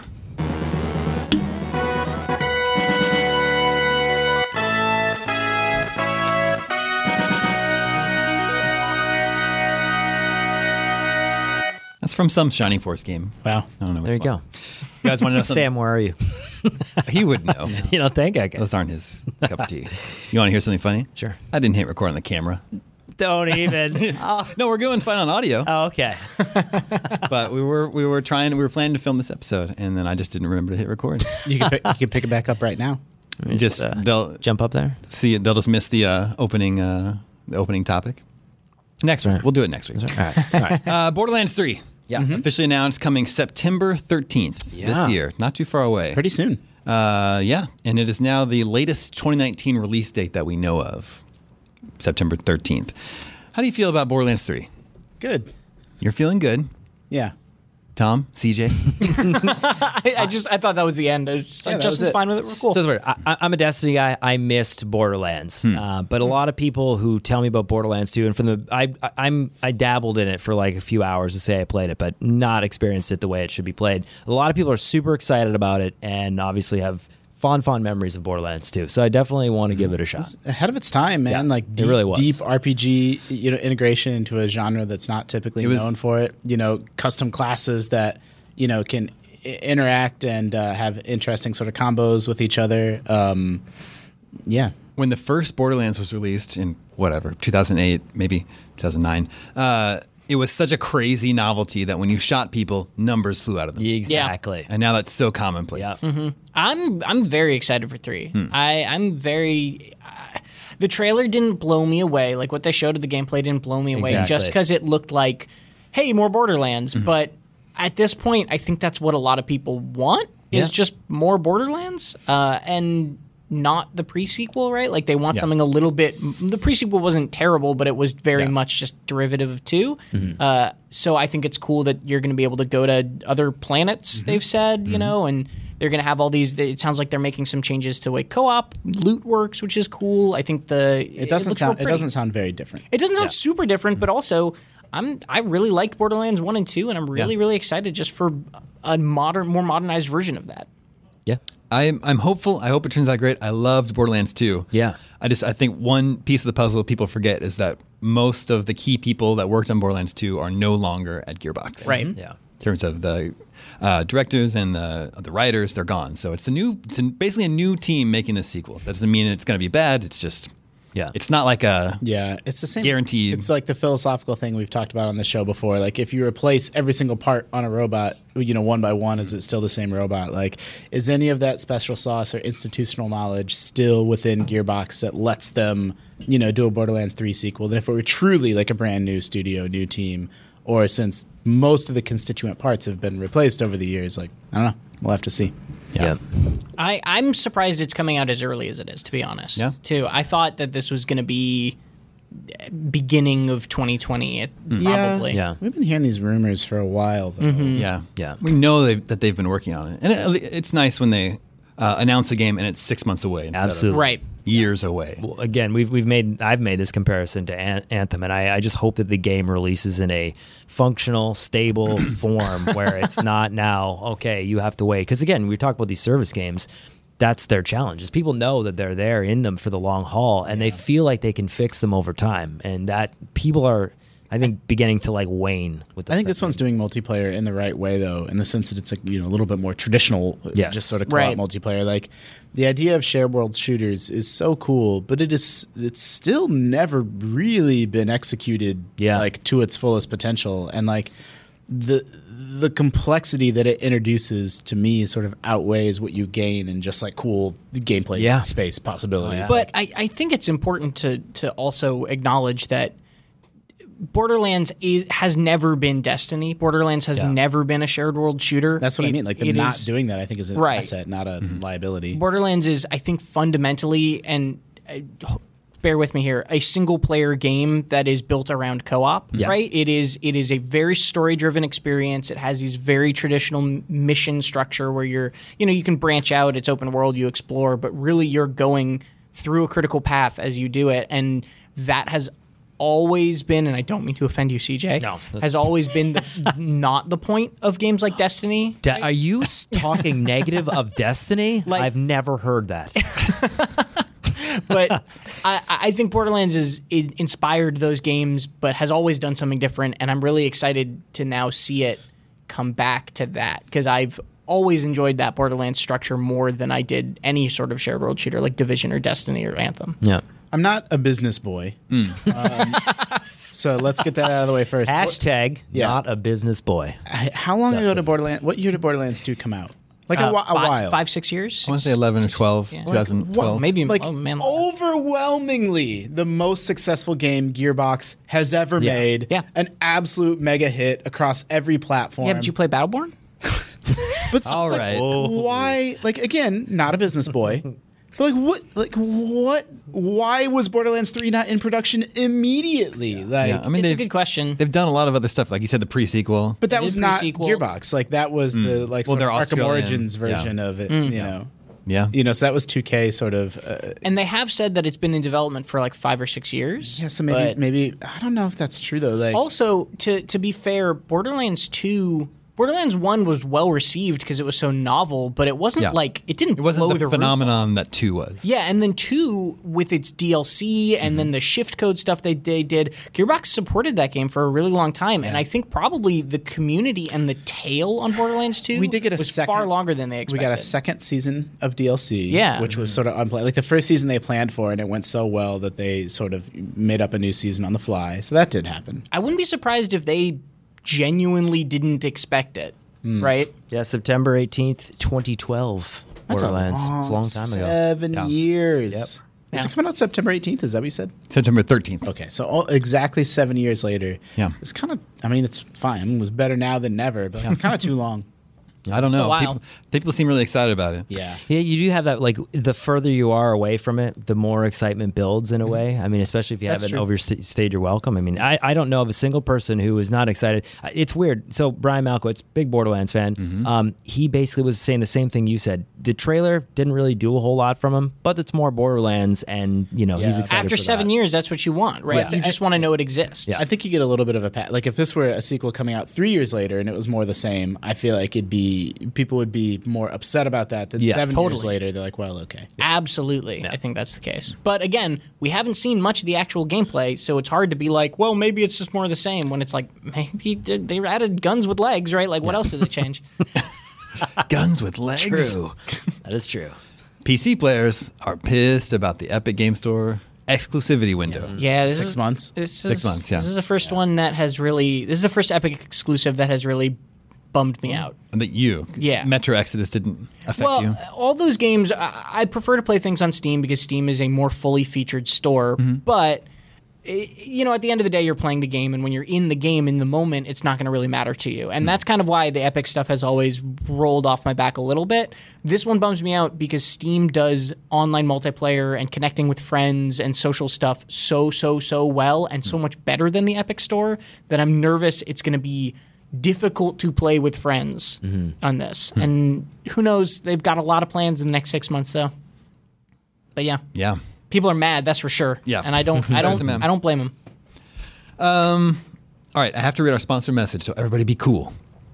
That's from some Shining Force game. wow. I don't know. Which there you one. go. You guys want to know something? Sam, where are you? He would know. You don't think? Okay. Those aren't his cup of tea. You want to hear something funny? Sure. I didn't hit record on the camera. Don't even. oh, No, we're going fine on audio. oh, okay. But we were we were trying we were planning to film this episode, and then I just didn't remember to hit record. You can pick, you can pick it back up right now. just uh, they'll Jump up there. see they'll just miss the uh, opening uh, the opening topic. Next week. right. We'll do it next week. All right. All right. Uh, Borderlands three. Yeah. Officially announced coming September thirteenth Yeah. this year. Not too far away. Pretty soon. Uh, yeah, and it is now the latest twenty nineteen release date that we know of, September thirteenth. How do you feel about Borderlands three? Good. You're feeling good. Yeah. Tom, C J? I, I just I thought that was the end. I was just, Yeah, that Justin's was it. fine with it. We're cool. So it's weird. I, I- I'm a Destiny guy. I missed Borderlands, Hmm. uh, but a lot of people who tell me about Borderlands two, and from the I, I I'm I dabbled in it for like a few hours to say I played it, but not experienced it the way it should be played. A lot of people are super excited about it, and obviously have fond fond memories of Borderlands two. So I definitely want to give it a shot. Ahead of its time, man. Yeah, like it deep, really was. deep R P G, you know, integration into a genre that's not typically It was- known for it. You know, custom classes that you know can I- interact and uh, have interesting sort of combos with each other. Um, yeah, When the first Borderlands was released in whatever, two thousand eight, maybe two thousand nine, uh, it was such a crazy novelty that when you shot people, numbers flew out of them. Exactly. And now that's so commonplace. Yeah. I'm I'm very excited for three. I I'm very. Uh, the trailer didn't blow me away. Like what they showed of the gameplay didn't blow me away, Exactly. just because it looked like, hey, more Borderlands. But at this point, I think that's what a lot of people want is Yeah. just more Borderlands. Uh, and not the pre-sequel, right? Like they want Yeah. something a little bit. The pre-sequel wasn't terrible, but it was very Yeah. much just derivative of two. Mm-hmm. Uh, so I think it's cool that you're going to be able to go to other planets. Mm-hmm. They've said, you know, and they're going to have all these. It sounds like they're making some changes to way co-op loot works, which is cool. I think the It doesn't looks sound. real It pretty. doesn't sound very different. It doesn't sound super different, but also I'm I really liked Borderlands one and two, and I'm really Yeah. really excited just for a modern, more modernized version of that. Yeah. I'm I'm hopeful. I hope it turns out great. I loved Borderlands two. Yeah. I just I think one piece of the puzzle people forget is that most of the key people that worked on Borderlands two are no longer at Gearbox. Right. Yeah. In terms of the uh, directors and the the writers, they're gone. So it's a new, it's a, basically a new team making this sequel. That doesn't mean it's going to be bad. It's just, Yeah. it's not like a Yeah, it's the same. Guaranteed. It's like the philosophical thing we've talked about on the show before. Like, if you replace every single part on a robot, you know, one by one, is it still the same robot? Like, is any of that special sauce or institutional knowledge still within Gearbox that lets them, you know, do a Borderlands three sequel? Then if it were truly like a brand new studio, new team, or since most of the constituent parts have been replaced over the years, like, I don't know. We'll have to see. Yeah. I, I'm surprised it's coming out as early as it is, to be honest. Yeah. Too. I thought that this was going to be beginning of twenty twenty, it, Hmm. probably. Yeah. We've been hearing these rumors for a while, though. yeah Yeah. We know they, that they've been working on it, and it, it's nice when they uh, announce a game and it's six months away instead Absolutely. Right. of years away. Well, again, we've we've made I've made this comparison to An- Anthem, and I, I just hope that the game releases in a functional, stable form where it's not now okay. You have to wait because again, we talk about these service games. That's their challenge. Is people know that they're there in them for the long haul, and they feel like they can fix them over time, and that people are, I think, beginning to like wane with. I think this one's doing multiplayer in the right way, though, in the sense that it's like you know a little bit more traditional, uh, Yes. just sort of co-op Right. multiplayer. Like the idea of shared world shooters is so cool, but it is it's still never really been executed Yeah. like to its fullest potential, and like the the complexity that it introduces to me sort of outweighs what you gain in just like cool gameplay Yeah. space possibilities. But I, I think it's important to to also acknowledge that Borderlands is, has never been Destiny. Borderlands has Yeah. never been a shared world shooter. That's what I It- mean. Like them it not is- doing that, I think, is an Right. asset, not a liability. Borderlands is, I think, fundamentally, and uh, bear with me here, a single player game that is built around co-op. Yeah. Right? It is. It is a very story driven experience. It has these very traditional m- mission structure where you're, you know, you can branch out. It's open world. You explore, but really you're going through a critical path as you do it, and that has always been, and I don't mean to offend you, C J, No. has always been the, not the point of games like Destiny. De- are you s- talking negative of Destiny? Like- I've never heard that. But I, I think Borderlands is it inspired those games, but has always done something different, and I'm really excited to now see it come back to that because I've always enjoyed that Borderlands structure more than I did any sort of shared world shooter like Division or Destiny or Anthem. Yeah. I'm not a business boy, um, so let's get that out of the way first. Hashtag Yeah. not a business boy. I- How long ago did Borderlands? What year did Borderlands two come out? Like a, Uh, whi- a five, while. five, six years. I want to say eleven or twelve, twenty twelve. Well, maybe like oh man, overwhelmingly the most successful game Gearbox has ever Yeah. made. Yeah. An absolute mega hit across every platform. yeah. Did you play Battleborn? But it's All like, right. why? Like again, not a business boy. But like what? Like what? Why was Borderlands three not in production immediately? Like, Yeah, I mean It's a they've, good question. they've done a lot of other stuff, like you said, the pre-sequel. but that It was is not pre-sequel. Gearbox. Like that was the like Well, sort they're of Arkham Australian. Origins Yeah. version of it. You know. yeah, You know, so that was two K sort of. Uh, And they have said that it's been in development for like five or six years. yeah, so maybe but- maybe I don't know if that's true though. Like Also, to to be fair, Borderlands two, Borderlands one was well received because it was so novel, but it wasn't Yeah. like it didn't it wasn't blow the the roof phenomenon that two was. Yeah, and then two with its D L C and Mm-hmm. then the shift code stuff they, they did. Gearbox supported that game for a really long time, and I think probably the community and the tail on Borderlands two we did get a was second, far longer than they We expected. got a second season of D L C, Yeah. which was sort of unplanned. Like the first season they planned for, and it went so well that they sort of made up a new season on the fly. So that did happen. I wouldn't be surprised if they genuinely didn't expect it. Hmm. Right? Yeah, September eighteenth, twenty twelve. That's Borderlands. a long, it's a long time ago. Seven Yeah. years. Yep. Is Yeah. it coming out September eighteenth? Is that what you said? September thirteenth. Okay, so all, exactly seven years later. Yeah. It's kind of, I mean, it's fine. It was better now than never, but it's kind of too long. I don't It's a know. while. People, people seem really excited about it. Yeah. Yeah, you do have that. Like the further you are away from it, the more excitement builds in a way. I mean, especially if you That's haven't true. overstayed your welcome. I mean, I, I don't know of a single person who is not excited. It's weird. So Brian Malkowitz, big Borderlands fan, Mm-hmm. um, he basically was saying the same thing you said. The trailer didn't really do a whole lot from him, but it's more Borderlands, and you know he's Yeah. excited After for seven that. years, that's what you want, right? Yeah. You just want to know it exists. Yeah. I think you get a little bit of a pat. Like if this were a sequel coming out three years later and it was more the same, I feel like it'd be people would be more upset about that than Yeah, seven years totally. later. They're like, well, okay. Absolutely. I think that's the case. But again, we haven't seen much of the actual gameplay, so it's hard to be like, well, maybe it's just more of the same when it's like, maybe they they added guns with legs, right? Like, what else did they change? Guns with legs. True, that is true. P C players are pissed about the Epic Game Store exclusivity window. Yeah, this Six is, months. This Six is, months, yeah. This is the first one that has really, this is the first Epic exclusive that has really bummed me out. And that you, Yeah. Metro Exodus didn't affect Well, you. all those games, I, I prefer to play things on Steam because Steam is a more fully featured store. Mm-hmm. But, eh, you know, at the end of the day, you're playing the game, and when you're in the game in the moment, it's not going to really matter to you. And that's kind of why the Epic stuff has always rolled off my back a little bit. This one bums me out because Steam does online multiplayer and connecting with friends and social stuff so, so, so well and so much better than the Epic store that I'm nervous it's going to be difficult to play with friends on this. And who knows? They've got a lot of plans in the next six months, though. But yeah, Yeah. people are mad. That's for sure. Yeah. and I don't, I There's a don't, man. I don't blame them. All right, I have to read our sponsor message, so everybody be cool.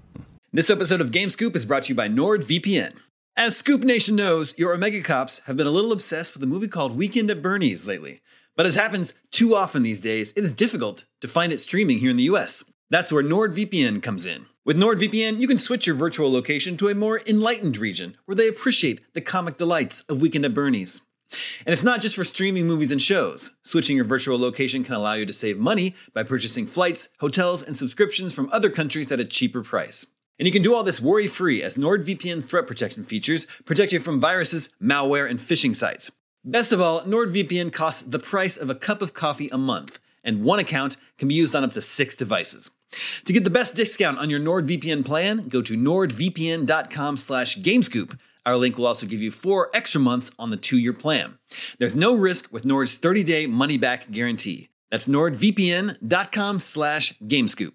This episode of Game Scoop is brought to you by NordVPN. As Scoop Nation knows, your Omega Cops have been a little obsessed with a movie called Weekend at Bernie's lately. But as happens too often these days, it is difficult to find it streaming here in the U S. That's where NordVPN comes in. With NordVPN, you can switch your virtual location to a more enlightened region where they appreciate the comic delights of Weekend at Bernie's. And it's not just for streaming movies and shows. Switching your virtual location can allow you to save money by purchasing flights, hotels, and subscriptions from other countries at a cheaper price. And you can do all this worry-free as NordVPN threat protection features protect you from viruses, malware, and phishing sites. Best of all, NordVPN costs the price of a cup of coffee a month, and one account can be used on up to six devices. To get the best discount on your NordVPN plan, go to nordvpn.com slash gamescoop. Our link will also give you four extra months on the two-year plan. There's no risk with Nord's thirty-day money-back guarantee. That's nordvpn.com slash gamescoop.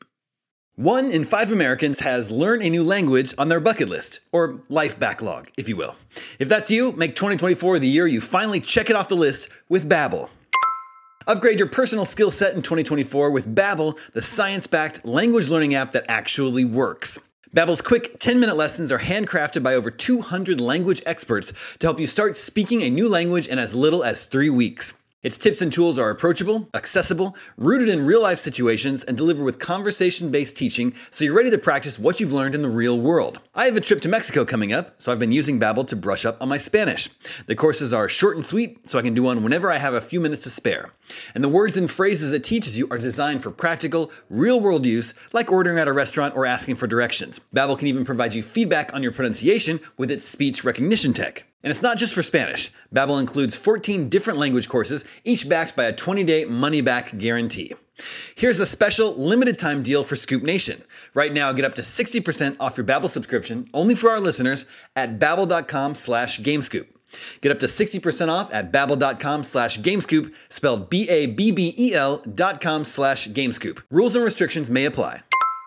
One in five Americans has learn a new language on their bucket list, or life backlog, if you will. If that's you, make twenty twenty-four the year you finally check it off the list with Babbel. Upgrade your personal skill set in twenty twenty-four with Babbel, the science-backed language learning app that actually works. Babbel's quick ten-minute lessons are handcrafted by over two hundred language experts to help you start speaking a new language in as little as three weeks. Its tips and tools are approachable, accessible, rooted in real-life situations, and delivered with conversation-based teaching so you're ready to practice what you've learned in the real world. I have a trip to Mexico coming up, so I've been using Babbel to brush up on my Spanish. The courses are short and sweet, so I can do one whenever I have a few minutes to spare. And the words and phrases it teaches you are designed for practical, real-world use, like ordering at a restaurant or asking for directions. Babbel can even provide you feedback on your pronunciation with its speech recognition tech. And it's not just for Spanish. Babbel includes fourteen different language courses, each backed by a twenty-day money-back guarantee. Here's a special limited-time deal for Scoop Nation. Right now, get up to sixty percent off your Babbel subscription, only for our listeners, at babbel.com slash gamescoop. Get up to sixty percent off at babbel.com slash gamescoop, spelled B A B B E L dot com slash gamescoop. Rules and restrictions may apply.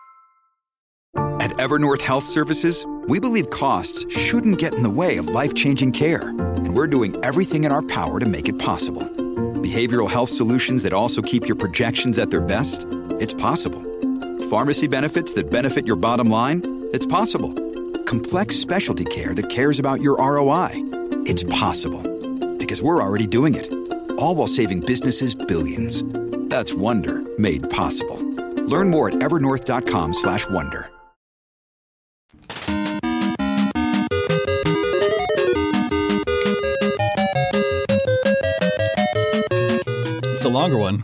At Evernorth Health Services, we believe costs shouldn't get in the way of life-changing care, and we're doing everything in our power to make it possible. Behavioral health solutions that also keep your projections at their best? It's possible. Pharmacy benefits that benefit your bottom line? It's possible. Complex specialty care that cares about your R O I? It's possible. Because we're already doing it. All while saving businesses billions. That's Wonder made possible. Learn more at evernorth.com slash wonder. It's a longer one.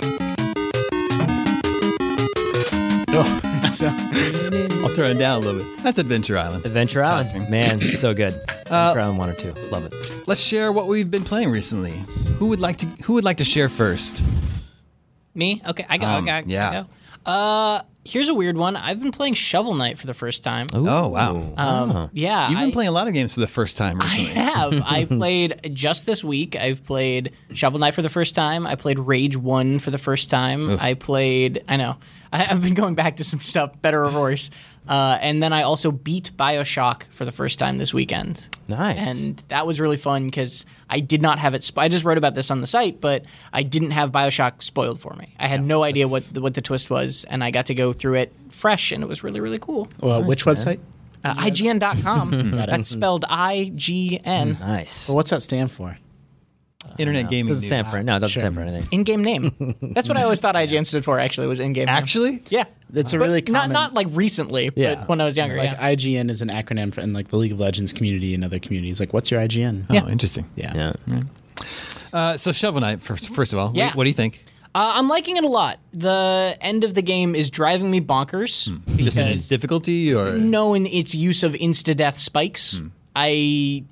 Oh, so I'll turn it down a little bit. That's Adventure Island. Adventure Island, Trust me. man, so good. Adventure Island one or two, love it. Let's share what we've been playing recently. Who would like to Who would like to share first? Me? Okay, I go. Um, okay, I yeah. go. Uh, Here's a weird one. I've been playing Shovel Knight for the first time. Oh, wow. Um, yeah, You've been I- playing a lot of games for the first time I recently. have. I played just this week. I've played Shovel Knight for the first time. I played Rage one for the first time. I played. I know. I, I've been going back to some stuff, better or worse. Uh, and then I also beat BioShock for the first time this weekend. Nice. And that was really fun because I did not have it. Sp- I just wrote about this on the site, but I didn't have BioShock spoiled for me. I had no idea what the, what the twist was, and I got to go through it fresh, and it was really, really cool. Well, which website? Uh, I G N dot com. That's spelled I G N. Nice. Well, what's that stand for? Internet gaming doesn't news. stand for no, it doesn't stand for anything. In-game name. That's what I always thought I G N stood for. Actually, was in-game. name. Actually? Yeah. It's a But really not common. not like recently, Yeah. but when I was younger. like yeah. I G N is an acronym for in like the League of Legends community and other communities. Like, what's your I G N? Oh, Yeah. interesting. Yeah. Yeah. Uh, so Shovel Knight, first, first of all, Yeah. what, what do you think? Uh, I'm liking it a lot. The end of the game is driving me bonkers Just in its because difficulty, or knowing its use of insta-death spikes, I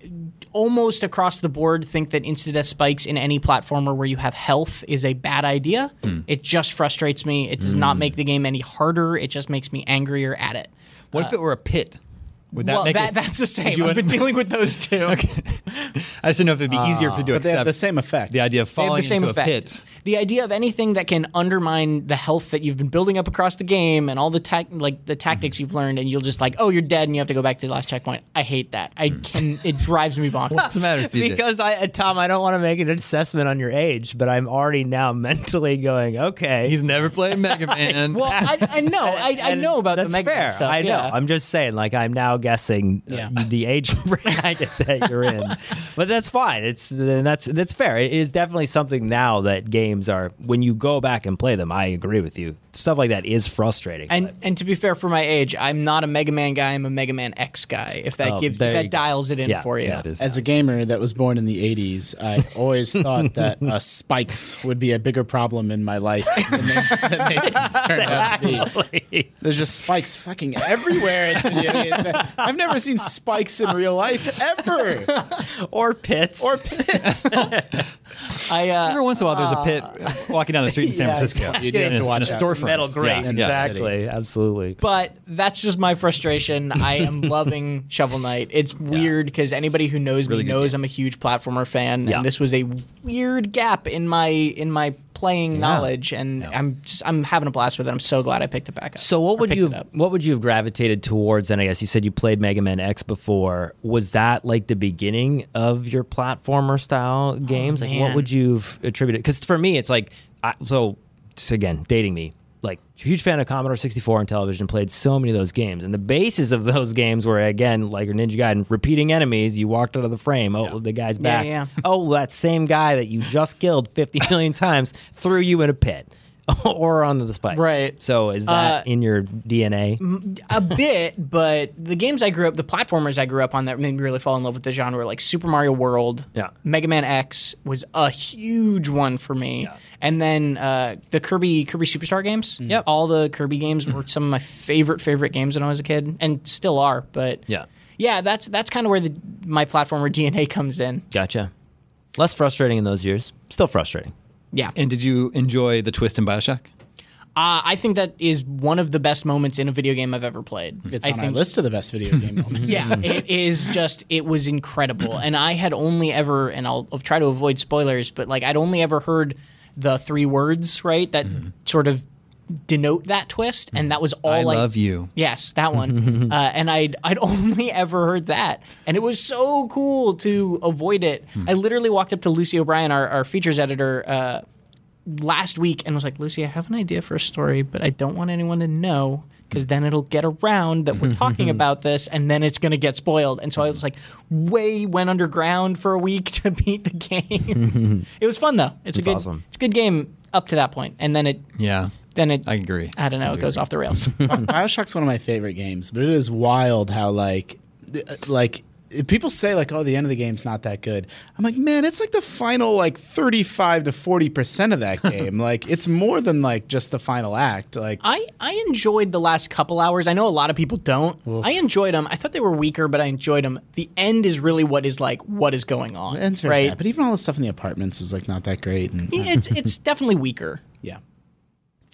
almost across the board think that insta-death spikes in any platformer where you have health is a bad idea. It just frustrates me. It does not make the game any harder. It just makes me angrier at it. what if it were a pit? Would that well, make that, it? that's the same. you I've been want- dealing with those too. I just didn't know if it'd be easier for you to But they accept have the same effect. the idea of They have falling the same into effect. a pit. The idea of anything that can undermine the health that you've been building up across the game and all the ta- like the tactics you've learned, and you'll just like, oh, you're dead, and you have to go back to the last checkpoint. I hate that. I can. It drives me bonkers. What's the matter, C J? Because I, uh, Tom, I don't want to make an assessment on your age, but I'm already now mentally going, okay. He's never played Mega Man. Well, I, I know. I, I And know about that's the Mega Man fair. stuff. I know. yeah. I'm just saying, like, I'm now guessing uh, Yeah. the age bracket that you're in, but that's fine. It's uh, that's that's fair. It is definitely something now that games are. When you go back and play them, I agree with you. Stuff like that is frustrating. And and to be fair, for my age, I'm not a Mega Man guy. I'm a Mega Man X guy. If that Oh, gives, if there you that go. dials it in Yeah, for you. yeah, it is. As a gamer that was born in the eighties, I always thought that uh, spikes would be a bigger problem in my life than they, than they turned out to be. There's just spikes fucking everywhere in video games. I've never seen spikes in real life ever. or pits. Or pits. I uh, Every once in a while, there's a pit walking down the street in San Yes. Francisco. You do have In to a- watch in a out. storefront. metal grate. Yeah, in the yeah. Exactly. Absolutely. But that's just my frustration. I am loving Shovel Knight. It's weird because anybody who knows Really me good knows game. I'm a huge platformer fan, Yeah. and this was a weird gap in my in my playing knowledge, and I'm just, I'm having a blast with it. I'm so glad I picked it back up. So what Or would picked you it have, up. what would you have gravitated towards? And I guess you said you played Mega Man X before. Was that like the beginning of your platformer style games? like what man. would you have attributed? Because for me, it's like I, so. so Again, dating me. Like huge fan of Commodore sixty-four on television. Played so many of those games, and the basis of those games were again like your Ninja Gaiden, repeating enemies. You walked out of the frame. Oh, the guy's Yeah, back. yeah. Oh, that same guy that you just killed fifty million times threw you in a pit. Or onto the spikes. Right. So is that Uh, in your D N A? A bit, but the games I grew up, the platformers I grew up on that made me really fall in love with the genre, like Super Mario World, Yeah. Mega Man X was a huge one for me, and then uh, the Kirby Kirby Superstar games. Yep. All the Kirby games were some of my favorite favorite games when I was a kid, and still are. But Yeah. yeah, that's that's kind of where the my platformer D N A comes in. Gotcha. Less frustrating in those years. Still frustrating. Yeah, And did you enjoy the twist in Bioshock? uh, I think that is one of the best moments in a video game I've ever played. It's I on think, our list of the best video game moments. Yeah, it is just, it was incredible. And I had only ever, and I'll, I'll try to avoid spoilers, but like I'd only ever heard the three words, right, that sort of denote that twist. And that was all I like, love you. Yes, that one. uh, and I'd I'd only ever heard that, and it was so cool to avoid it. I literally walked up to Lucy O'Brien, our, our features editor, uh, last week, and was like, "Lucy, I have an idea for a story, but I don't want anyone to know." Because then it'll get around that we're talking about this, and then it's going to get spoiled. And so I was like, way went underground for a week to beat the game. It was fun though. It's a That's good, awesome. it's a good game up to that point, and then it, Yeah, then it, I agree. I don't know, it goes off the rails. Bioshock's one of my favorite games, but it is wild how like th- like people say like, oh, the end of the game's not that good. I'm like, man, it's like the final like thirty-five to forty percent of that game. Like it's more than like just the final act. Like I, I enjoyed the last couple hours. I know a lot of people don't. I enjoyed them. I thought they were weaker, but I enjoyed them. The end is really what is like, what is going on, the end's very right? bad. But even all the stuff in the apartments is like not that great. And it's it's definitely weaker. yeah.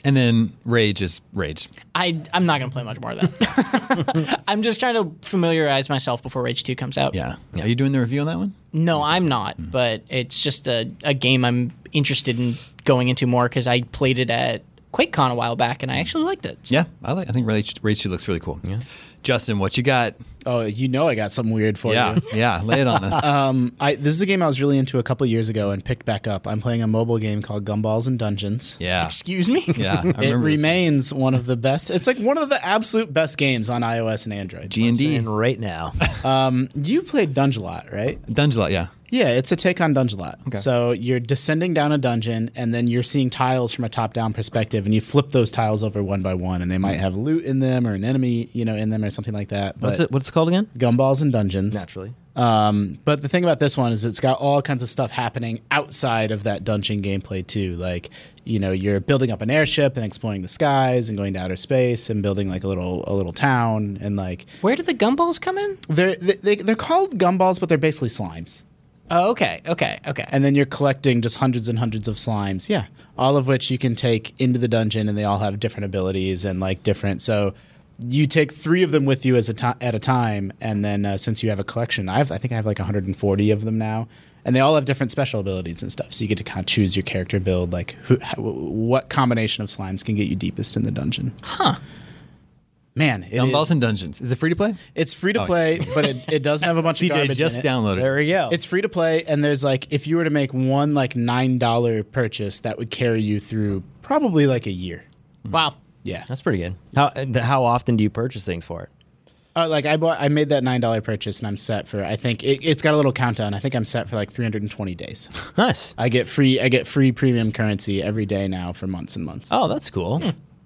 And then Rage is Rage. I, I'm not going to play much more of that. I'm just trying to familiarize myself before Rage two comes out. Yeah. Are you doing the review on that one? No, I'm not, but it's just a, a game I'm interested in going into more because I played it at QuakeCon a while back and I actually liked it. So. Yeah, I like. I think Rage, Rage two looks really cool. Yeah. Justin, what you got? Oh, you know I got something weird for Yeah, you. yeah. Lay it on us. Um, I, this is a game I was really into a couple years ago and picked back up. I'm playing a mobile game called Gumballs and Dungeons. yeah, Excuse me? yeah. I It remember this. remains one of the best. It's like one of the absolute best games on iOS and Android. G and D. And right now, You played Dungelot, right? Dungelot, yeah. Yeah, it's a take on Dungelot. So you're descending down a dungeon, and then you're seeing tiles from a top-down perspective, and you flip those tiles over one by one, and they might have loot in them or an enemy, you know, in them or something like that. But what's it? What's it called again? Gumballs and Dungeons. Naturally. Um, but the thing about this one is it's got all kinds of stuff happening outside of that dungeon gameplay too. Like, you know, you're building up an airship and exploring the skies and going to outer space and building like a little a little town and like Where did the gumballs come in? they're they, they, they're called gumballs, but they're basically slimes. Oh, okay, okay, okay. And then you're collecting just hundreds and hundreds of slimes. Yeah, all of which you can take into the dungeon, and they all have different abilities and like different. So you take three of them with you as a to- at a time, and then uh, since you have a collection, I have I think I have like one hundred forty of them now, and they all have different special abilities and stuff. So you get to kind of choose your character build, like who, how, what combination of slimes can get you deepest in the dungeon. Huh. Man, it Gumballs is, and Dungeons. Is it free to play? it's free to play, but it, it doesn't have a bunch of C J garbage just in it. downloaded. There we go. It's free to play, and there's like if you were to make one like nine dollar purchase, that would carry you through probably like a year. Wow. Yeah, That's pretty good. How uh, how often do you purchase things for it? uh, like I bought, I made that nine dollar purchase, and I'm set for. I think it, it's got a little countdown. I think I'm set for like three hundred and twenty days. Nice. I get free, I get free premium currency every day now for months and months. Oh, that's cool.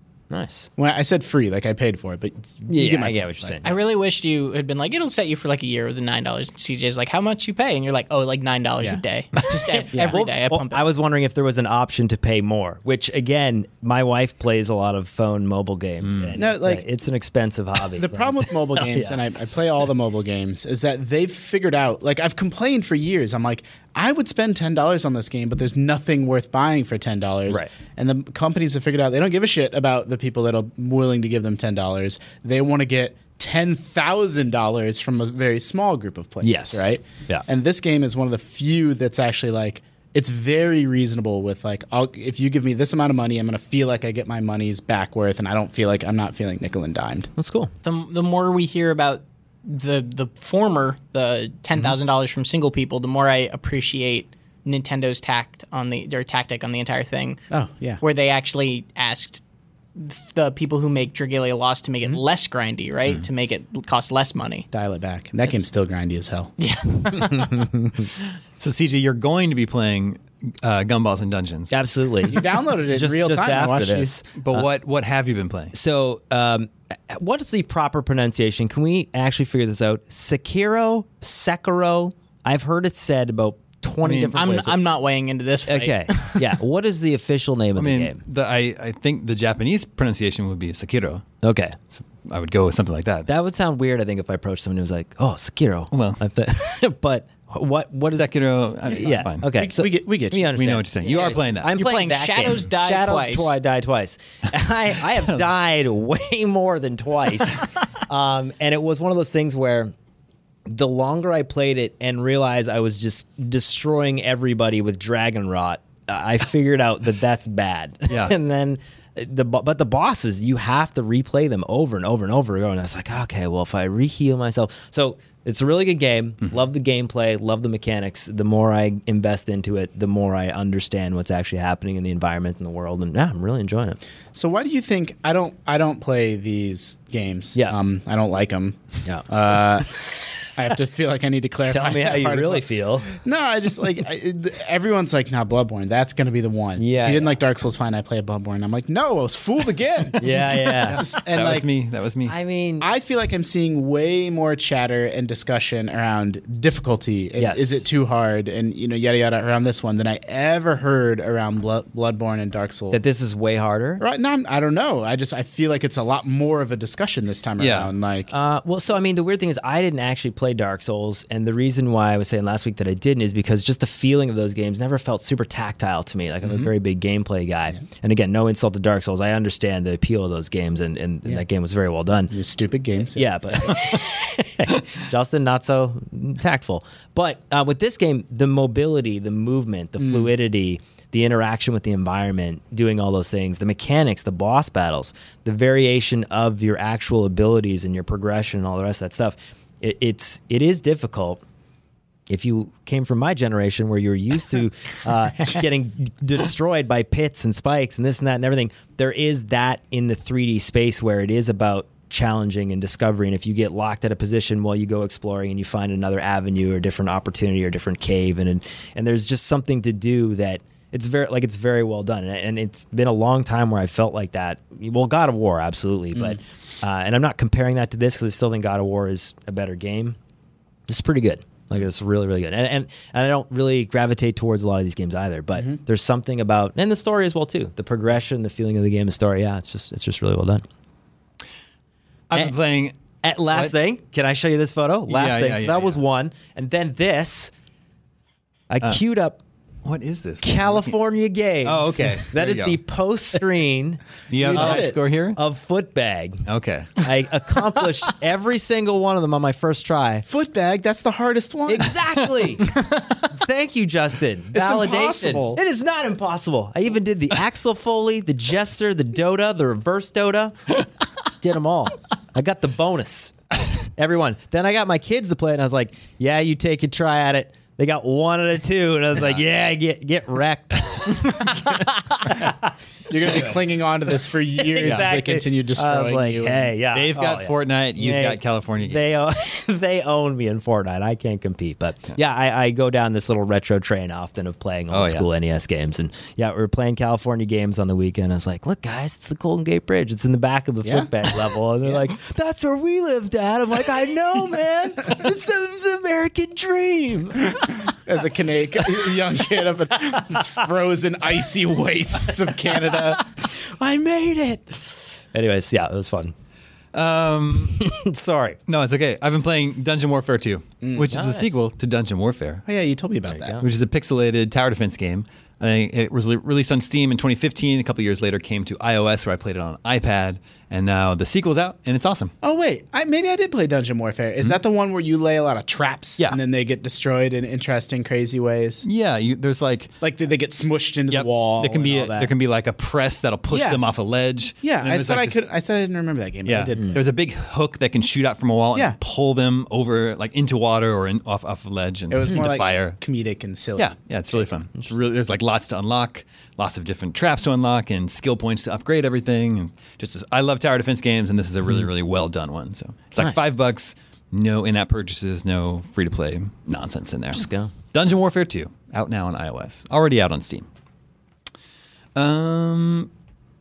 Nice. When I said free, like I paid for it, but you Yeah, get my I get point, what you're like- saying. I really wished you had been like, it'll set you for like a year with the nine dollars. C J's like, how much you pay? And you're like, oh, like nine dollars Yeah. a day. Just ev- every day I Well, pump it. I was wondering if there was an option to pay more, which again, my wife plays a lot of phone mobile games. And No, it, like- uh, it's an expensive hobby. The problem with mobile games, Yeah. and I, I play all the mobile games, is that they've figured out. Like I've complained for years. I'm like, I would spend ten dollars on this game, but there's nothing worth buying for ten dollars. Right. And the companies have figured out they don't give a shit about the people that are willing to give them ten dollars. They want to get ten thousand dollars from a very small group of players. Yes. Right. Yeah. And this game is one of the few that's actually like. It's very reasonable with like, I'll, if you give me this amount of money, I'm going to feel like I get my money's back worth, and I don't feel like I'm not feeling nickel and dimed. That's cool. the, the more we hear about the the former, the ten thousand dollars from single people, the more I appreciate Nintendo's tact on the their tactic on the entire thing. Oh, yeah. Where they actually asked the people who make Dragalia Lost to make it less grindy, right? To make it cost less money. Dial it back. And that game's still grindy as hell. So, C J, you're going to be playing uh, Gumballs and Dungeons. Absolutely. You downloaded it just, in real just time. I after watched this. But what what have you been playing? So, um, what is the proper pronunciation? Can we actually figure this out? Sekiro, Sekiro. I've heard it said about twenty I mean, different I'm ways. I'm not weighing into this fight. okay. Yeah. What is the official name I of mean, the game? the, I, I think the Japanese pronunciation would be Sekiro. Okay. So I would go with something like that. That would sound weird, I think, if I approached someone who was like, "Oh, Sekiro." Well. I th- but what what is Sekiro, I mean, Yeah. fine. Okay. We- we get- we get we you. understand. We know what you're saying. You are playing that. I'm You're playing, playing that Shadows game. Die Shadows Twice. Twi- Die Twice. I, I have died way more than twice, um, and it was one of those things where the longer I played it and realized I was just destroying everybody with Dragon Rot, I figured out that that's bad. Yeah. And then the bo- but the bosses, you have to replay them over and over and over again. And I was like, okay, well, if I reheal myself, so it's a really good game. Love the gameplay, love the mechanics. The more I invest into it, the more I understand what's actually happening in the environment and the world. And yeah, I'm really enjoying it. So why do you think I don't I don't play these games? Yeah. Um, I don't like them. Yeah. Uh, I have to feel like I need to clarify. Tell me that how you part as really well. feel. No, I just like I, it- everyone's like, "Nah, Bloodborne. That's gonna be the one." Yeah, If you didn't yeah. like Dark Souls, fine. I play a Bloodborne. I'm like, no, I was fooled again. Yeah, yeah. It's just- and that like, was me. That was me. I mean, I feel like I'm seeing way more chatter and discussion around difficulty. And Yes. Is it too hard? And you know, yada yada around this one than I ever heard around Blood, Bloodborne and Dark Souls. that this is way harder. Right now, I'm- I don't know. I just I feel like it's a lot more of a discussion this time Yeah. around. Like, Uh, well, so I mean, the weird thing is, I didn't actually play play Dark Souls, and the reason why I was saying last week that I didn't is because just the feeling of those games never felt super tactile to me. Like I'm mm-hmm. a very big gameplay guy, yeah. and again, no insult to Dark Souls. I understand the appeal of those games, and, and, and yeah. that game was very well done. You're stupid games, yeah, but Justin not so tactful. But uh, with this game, the mobility, the movement, the mm. fluidity, the interaction with the environment, doing all those things, the mechanics, the boss battles, the variation of your actual abilities and your progression and all the rest of that stuff, it, it's it is difficult. If you came from my generation where you're used to uh, getting destroyed by pits and spikes and this and that and everything, there is that in the three D space where it is about challenging and discovery. And if you get locked at a position while you go exploring and you find another avenue or different opportunity or different cave, and and, and there's just something to do that it's very like it's very well done. And, and it's been a long time where I felt like that. Well, God of War, absolutely, mm. but uh, and I'm not comparing that to this because I still think God of War is a better game. It's pretty good. Like it's really, really good. And, and and I don't really gravitate towards a lot of these games either. But mm-hmm. there's something about, and the story as well too. The progression, the feeling of the game, the story. Yeah, it's just it's just really well done. I've been and, playing. At last what? thing, can I show you this photo? Last yeah, thing. Yeah, so yeah, that yeah. was one, and then this. I Uh, queued up. What is this? California Games. Oh, okay. That There is you the go. post screen. You have the did high it. score here? Of Footbag. Okay. I accomplished every single one of them on my first try. Footbag, that's the hardest one. Exactly. Thank you, Justin. It's Validation. impossible. It is not impossible. I even did the Axel Foley, the Jester, the Dota, the reverse Dota. Did them all. I got the bonus. Everyone. Then I got my kids to play it, and I was like, yeah, you take a try at it. They got one out of two, and I was like, yeah, get get wrecked. You're going to be clinging on to this for years as they continue destroying I was like, you. hey, yeah. They've got oh, yeah. Fortnite. You've They- got California Games. They own, they own me in Fortnite. I can't compete. But yeah, I, I go down this little retro train often of playing old Oh, yeah. school N E S games. And yeah, we were playing California Games on the weekend. I was like, look, guys, it's the Golden Gate Bridge. It's in the back of the Yeah. Footbag level. And they're like, that's where we lived at. I'm like, I know, man. This is an American dream. As a Canadian, young kid up in just frozen, icy wastes of Canada. I made it. Anyways, yeah, it was fun. Um, Sorry. no, it's okay. I've been playing Dungeon Warfare two, which is the Nice. sequel to Dungeon Warfare, Oh, yeah, you told me about you that. go. which is a pixelated tower defense game. I think it was re- released on Steam in twenty fifteen. A couple years later, came to iOS, where I played it on iPad, and now the sequel's out, and it's awesome. Oh, wait. I, maybe I did play Dungeon Warfare. Is that the one where you lay a lot of traps Yeah. and then they get destroyed in interesting, crazy ways? Yeah, you, there's like Like they they get smushed into yep, the wall. There can be and a, all that. there can be like a press that'll push Yeah. them off a ledge. Yeah, And then I there's said like I this- could. I said I didn't remember that game. But Yeah, I did. there's a big hook that can shoot out from a wall Yeah. and pull them over like into water or in, off off a ledge and It was more into like fire. comedic and silly. Yeah, yeah, it's really fun. It's really there's like lots to unlock, lots of different traps to unlock, and skill points to upgrade everything. And just as, I love tower defense games, and this is a really really well done one. So it's like Nice. five bucks, no in-app purchases, no free to play nonsense in there. Just go. Dungeon Warfare two out now on iOS, already out on Steam. Um.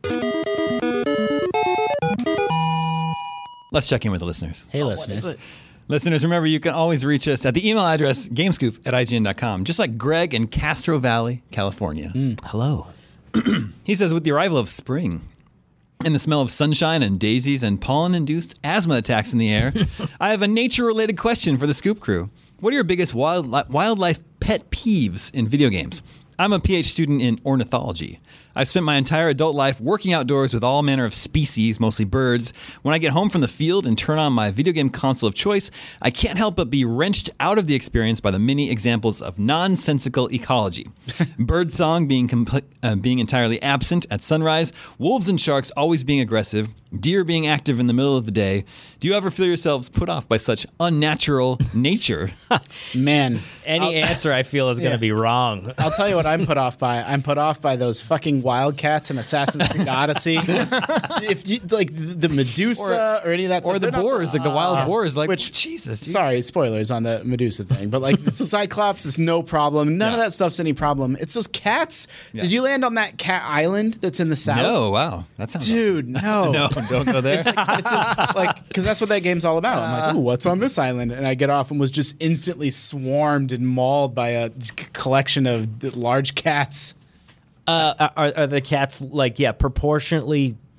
Let's check in with the listeners. Hey, listeners. Listeners, remember, you can always reach us at the email address gamescoop at I G N dot com, just like Greg in Castro Valley, California. Hello. He says, with the arrival of spring and the smell of sunshine and daisies and pollen-induced asthma attacks in the air, I have a nature-related question for the Scoop crew. What are your biggest wild, wildlife pet peeves in video games? I'm a P H student in ornithology. I've spent my entire adult life working outdoors with all manner of species, mostly birds. When I get home from the field and turn on my video game console of choice, I can't help but be wrenched out of the experience by the many examples of nonsensical ecology. Birdsong being compl- uh, being entirely absent at sunrise, wolves and sharks always being aggressive, deer being active in the middle of the day. Do you ever feel yourselves put off by such unnatural nature? Man, Any I'll, answer I feel is going Yeah. to be wrong. I'll tell you what I'm put off by. I'm put off by those fucking wildcats in Assassin's Creed Odyssey. If you like the Medusa or, any of that, Or stuff, the they're not- boars, like the wild boars, like, which- Jesus, dude. Sorry, spoilers on the Medusa thing, but like the Cyclops is no problem. None of Yeah. that stuff's any problem. It's those cats. Did you land on that cat island that's in the south? No, wow. That sounds Dude, no. No, don't go there. It's like it's just like because that's what that game's all about. I'm like, ooh, what's on this island? And I get off and was just instantly swarmed and mauled by a c- collection of d- large cats. Uh, are, are the cats like yeah proportionately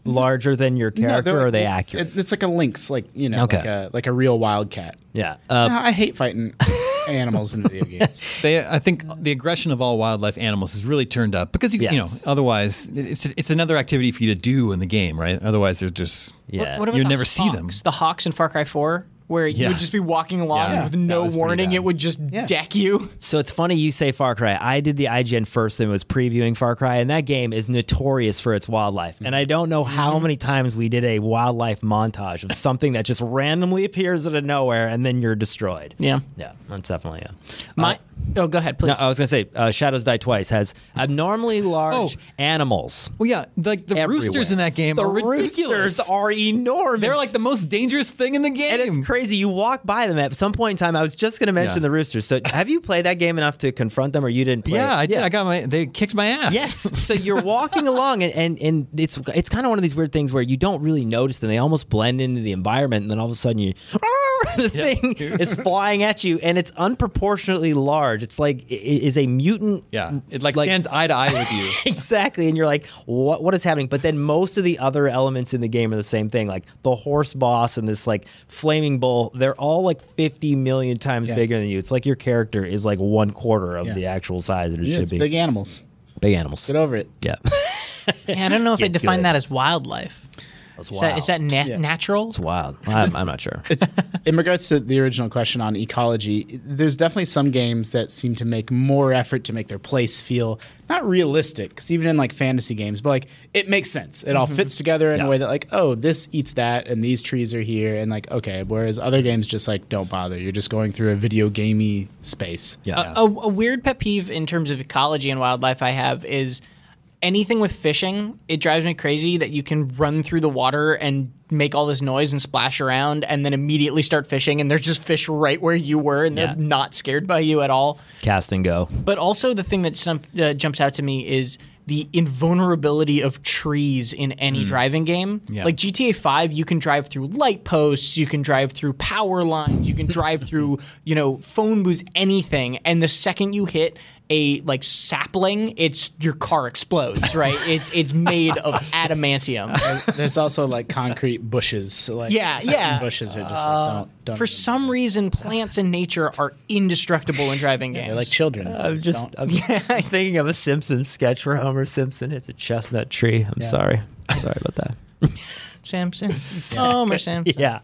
larger than your No, character, they're or like- are they accurate? It, it's like a lynx, like you know, Okay. like a like a real wildcat. yeah. Uh, I hate fighting animals in video games. They, I think the aggression of all wildlife animals is really turned up because you, you know, Yes. otherwise it's it's another activity for you to do in the game, right? Otherwise, they're just yeah. What about You'd the never see them. hawks? The hawks in Far Cry four, where you Yeah. would just be walking along Yeah. with That no was pretty warning, bad. it would just Yeah. deck you. So it's funny you say Far Cry. I did the I G N first and was previewing Far Cry, and that game is notorious for its wildlife. And I don't know how many times we did a wildlife montage of something that just randomly appears out of nowhere, and then you're destroyed. Yeah. Yeah, that's definitely yeah. My oh, go ahead, please. No, I was gonna say uh, Shadows Die Twice has abnormally large Oh. animals. well, yeah, like the everywhere. roosters in that game The are ridiculous. roosters are enormous. They're like the most dangerous thing in the game. And it's crazy. You walk by them at some point in time. I was just going to mention Yeah. the roosters. So, have you played that game enough to confront them, or you didn't play? yeah, it? I did. I got my. They kicked my ass. Yes. So you're walking along, and, and and it's it's kind of one of these weird things where you don't really notice them. They almost blend into the environment, and then all of a sudden you, the thing is flying at you, and it's unproportionately large. It's like it is a mutant. Yeah, it like, Like- stands eye to eye with you. Exactly, and you're like, what what is happening? But then most of the other elements in the game are the same thing, like the horse boss and this like flaming bull. They're all like fifty million times Yeah. bigger than you. It's like your character is like one quarter of Yeah. the actual size that it Yeah, should it's be. big animals. Big animals. Get over it. Yeah. Yeah, I don't know if I Get define good. that as wildlife. That's Is that, is that na- Yeah. natural? It's wild. I'm, I'm not sure. It's, in regards to the original question on ecology, there's definitely some games that seem to make more effort to make their place feel not realistic, because even in like fantasy games, but like it makes sense. It all fits together in Yeah. a way that like, oh, this eats that, and these trees are here, and like, okay. Whereas other games just like don't bother. You're just going through a video gamey space. Yeah. A, a weird pet peeve in terms of ecology and wildlife I have is anything with fishing. It drives me crazy that you can run through the water and make all this noise and splash around and then immediately start fishing, and there's just fish right where you were, and they're Yeah. not scared by you at all. Cast and go. But also the thing that some, uh, jumps out to me is the invulnerability of trees in any driving game. Yeah. Like G T A five, you can drive through light posts, you can drive through power lines, you can drive through, you know, phone booths, anything. And the second you hit a like sapling, it's your car explodes, right? it's it's made of adamantium. There's also like concrete bushes. So, like, Yeah, certain yeah. bushes are just like don't. don't For some reason, plants and nature are indestructible in driving games. they're like children. I'm just Don't- I'm thinking of a Simpsons sketch where Homer Simpson hits a chestnut tree. I'm sorry. Sorry about that. Samson, Homer Simpson. Yeah.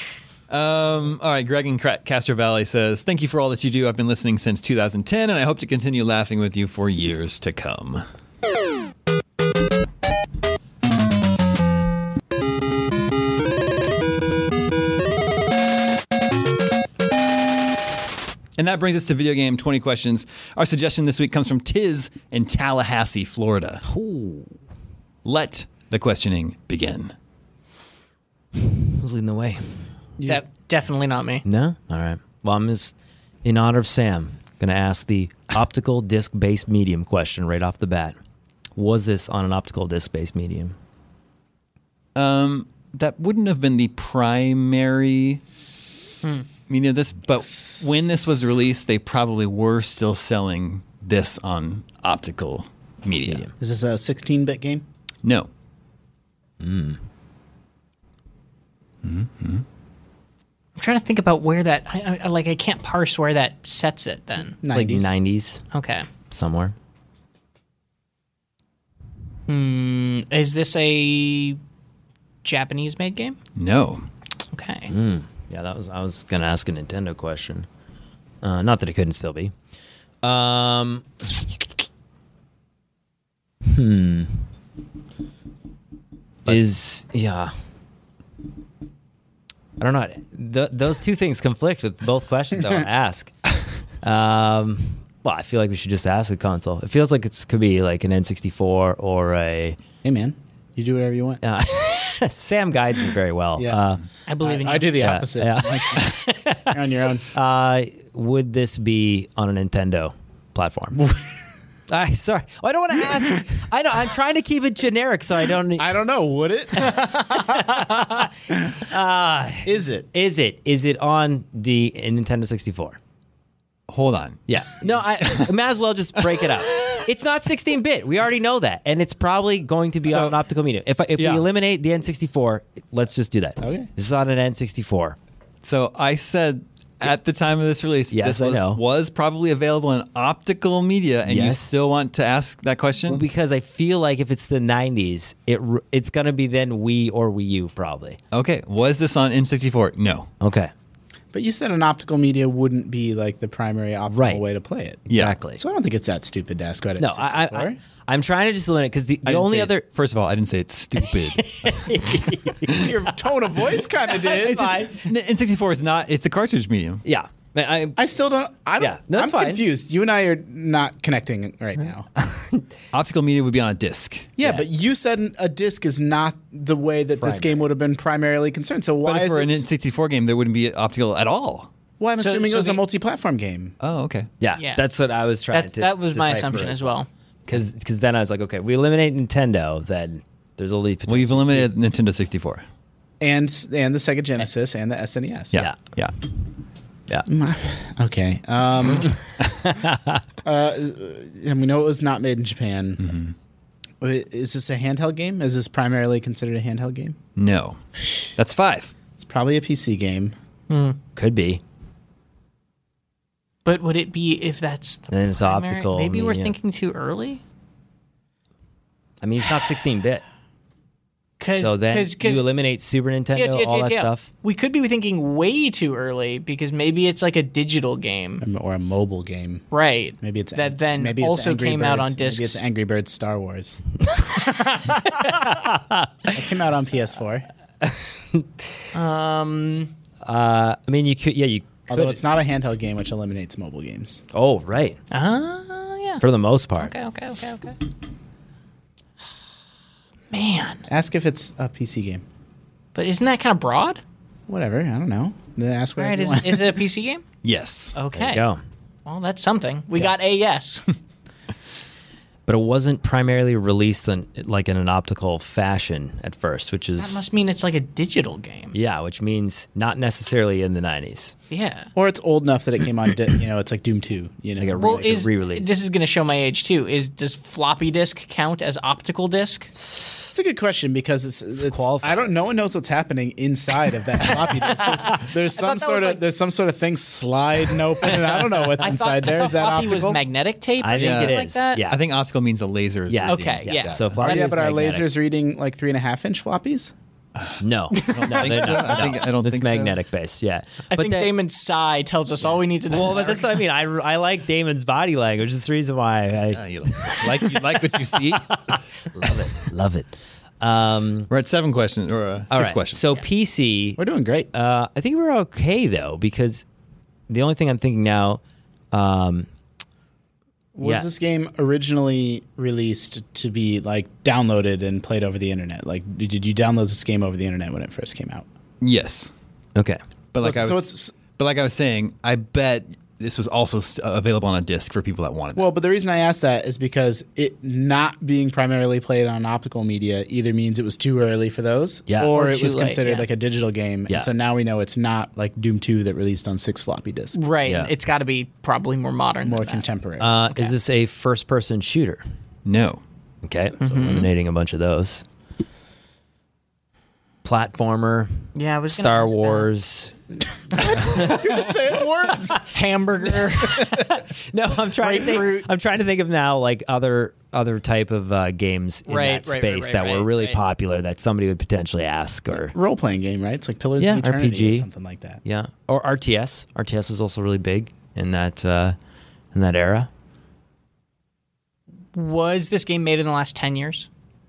Um, all right, Greg in Cra- Castro Valley says, "Thank you for all that you do. I've been listening since two thousand ten, and I hope to continue laughing with you for years to come." And that brings us to video game twenty questions. Our suggestion this week comes from Tiz in Tallahassee, Florida. Let the questioning begin. Who's leading the way? That definitely not me. No? All right. Well, I'm just, in honor of Sam, going to ask the optical disc-based medium question right off the bat. Was this on an optical disc-based medium? Um, that wouldn't have been the primary meaning of this, but when this was released, they probably were still selling this on optical media. Is this a sixteen-bit game? No. I'm trying to think about where that, I, I, like, I can't parse where that sets it then. It's like nineties. nineties Okay. somewhere. Is this a Japanese-made game? No. Okay. Yeah, that was. I was going to ask a Nintendo question. Uh, not that it couldn't still be. Um, hmm. Is yeah. I don't know. Th- those two things conflict with both questions I want to ask. Um, well, I feel like we should just ask a console. It feels like it could be like an N sixty-four or a. Hey man, you do whatever you want. Uh, Sam guides me very well. Yeah. Uh, I believe in you. I do the Yeah, opposite. yeah. Like, you're on your own. Uh, would this be on a Nintendo platform? I sorry, oh, I don't want to ask. I know I'm trying to keep it generic, so I don't. I don't know. Would it? Is it? Is it? Is it on the Nintendo sixty-four? Hold on. Yeah. No, I, I might as well just break it up. It's not sixteen bit. We already know that, and it's probably going to be So- on an optical medium. If if Yeah. we eliminate the N sixty-four, let's just do that. Okay. This is on an N sixty-four. So I said at the time of this release, Yes, this I was, know. was probably available in optical media, and you Yes. still want to ask that question? Well, because I feel like if it's the nineties, it r- it's going to be then Wii or Wii U probably. Okay, was this on N sixty-four? No. Okay. But you said an optical media wouldn't be like the primary optimal Right. way to play it. Yeah. Exactly. So I don't think it's that stupid to ask about it. No, I, I, I I'm trying to just eliminate because the, I the didn't only say- other First of all, I didn't say it's stupid. Your tone of voice kind of did. It's just, N sixty-four is not. It's a cartridge medium. yeah. I, I still don't. I don't. Yeah, no, I'm that's fine. confused. You and I are not connecting right now. Optical media would be on a disc. Yeah, Yeah. but you said a disc is not the way that this Primary. game would have been primarily concerned. So why But is for it? an N sixty-four game, there wouldn't be optical at all. well, I'm So- assuming so it was a the- multi-platform game. Oh, okay. yeah, Yeah. that's what I was trying That's, to. that was my decipher assumption as well. Because then I was like, okay, we eliminate Nintendo, then there's only Well, you've eliminated Nintendo sixty-four. And and the Sega Genesis and the S N E S. Yeah. Yeah. yeah. Okay. Um, uh, and we know it was not made in Japan. Mm-hmm. Is this a handheld game? Is this primarily considered a handheld game? No. That's five. It's probably a P C game. Could be. But would it be if that's the Then it's primary? optical Maybe we're medium. thinking too early. I mean, it's not sixteen bit. Cause, So then cause, cause, you eliminate Super Nintendo, yeah, yeah, all yeah, that yeah. stuff. We could be thinking way too early because maybe it's like a digital game, Or a mobile game. right? Maybe it's that then maybe it's also Angry came out Birds. on discs. Maybe it's Angry Birds Star Wars. It came out on P S four. um, Uh, I mean, you could, yeah, you could. Although it's not a handheld game, which eliminates mobile games. Oh, right. ah, yeah. For the most part. Okay, okay, okay, okay. Man, Ask if it's a P C game. but isn't that kind of broad? Whatever. I don't know. Then ask All whatever right, you is, want. is it a P C game? Yes. There Okay. you go. Well, that's something. We got a yes. But it wasn't primarily released in like in an optical fashion at first, which That is must mean it's like a digital game. yeah, which means not necessarily in the nineties. Yeah. Or it's old enough that it came on. Di- you know, it's like Doom two. You know, Like a Well, Like a is re-release. this is going to show my age too? Is does floppy disk count as optical disk? it's a good question because it's, it's qualified. I don't. No one knows what's happening inside of that floppy disk. There's, there's some thought that sort was of like- there's some sort of thing sliding open, and I don't know what's I inside thought, there. I Is thought that floppy optical? was magnetic tape? Or I think something it like is. that? Yeah. I think optical means a laser. is Yeah. reading. Okay, yeah. So far, Oh, yeah, is but are magnetic. lasers reading like three and a half inch floppies? No, no, they're so. not. I think- I don't It's think so. magnetic based. Yeah, I but think that- Damon's sigh tells us all we need to know. Well, but that's what I mean. I, I like Damon's body language. That's the reason why I Uh, you like you like what you see. love it. Love it. Um, We're at seven questions or uh, six all right. questions. So P C, We're doing great. uh, I think we're okay though because the only thing I'm thinking now, um, Was yeah. this game originally released to be like downloaded and played over the internet? Like, did you download this game over the internet when it first came out? yes, okay. but like So I it's- was, so it's- but like I was saying, I bet this was also st- available on a disc for people that wanted. Well, but the reason I asked that is because it not being primarily played on optical media either means it was too early for those, Yeah. or, Or it too was late, considered yeah. like a digital game. Yeah. And so now we know it's not like Doom two that released on six floppy disks. right. Yeah. It's got to be probably more modern. More than that. contemporary. Uh, Is this a first person shooter? it. No, Okay, so eliminating a bunch of those. Platformer, Yeah, I was gonna Star ask that. Wars. You're just saying words. hamburger. No, I'm trying to Grapefruit. think. I'm trying to think of now like other other type of uh, games in Right, that right, right, space right, that were right, really right. popular that somebody would potentially ask or Role playing game, right? It's like Pillars Yeah, of Eternity R P G. or something like that. yeah, or R T S. R T S is also really big in that uh, in that era. Was this game made in the last ten years?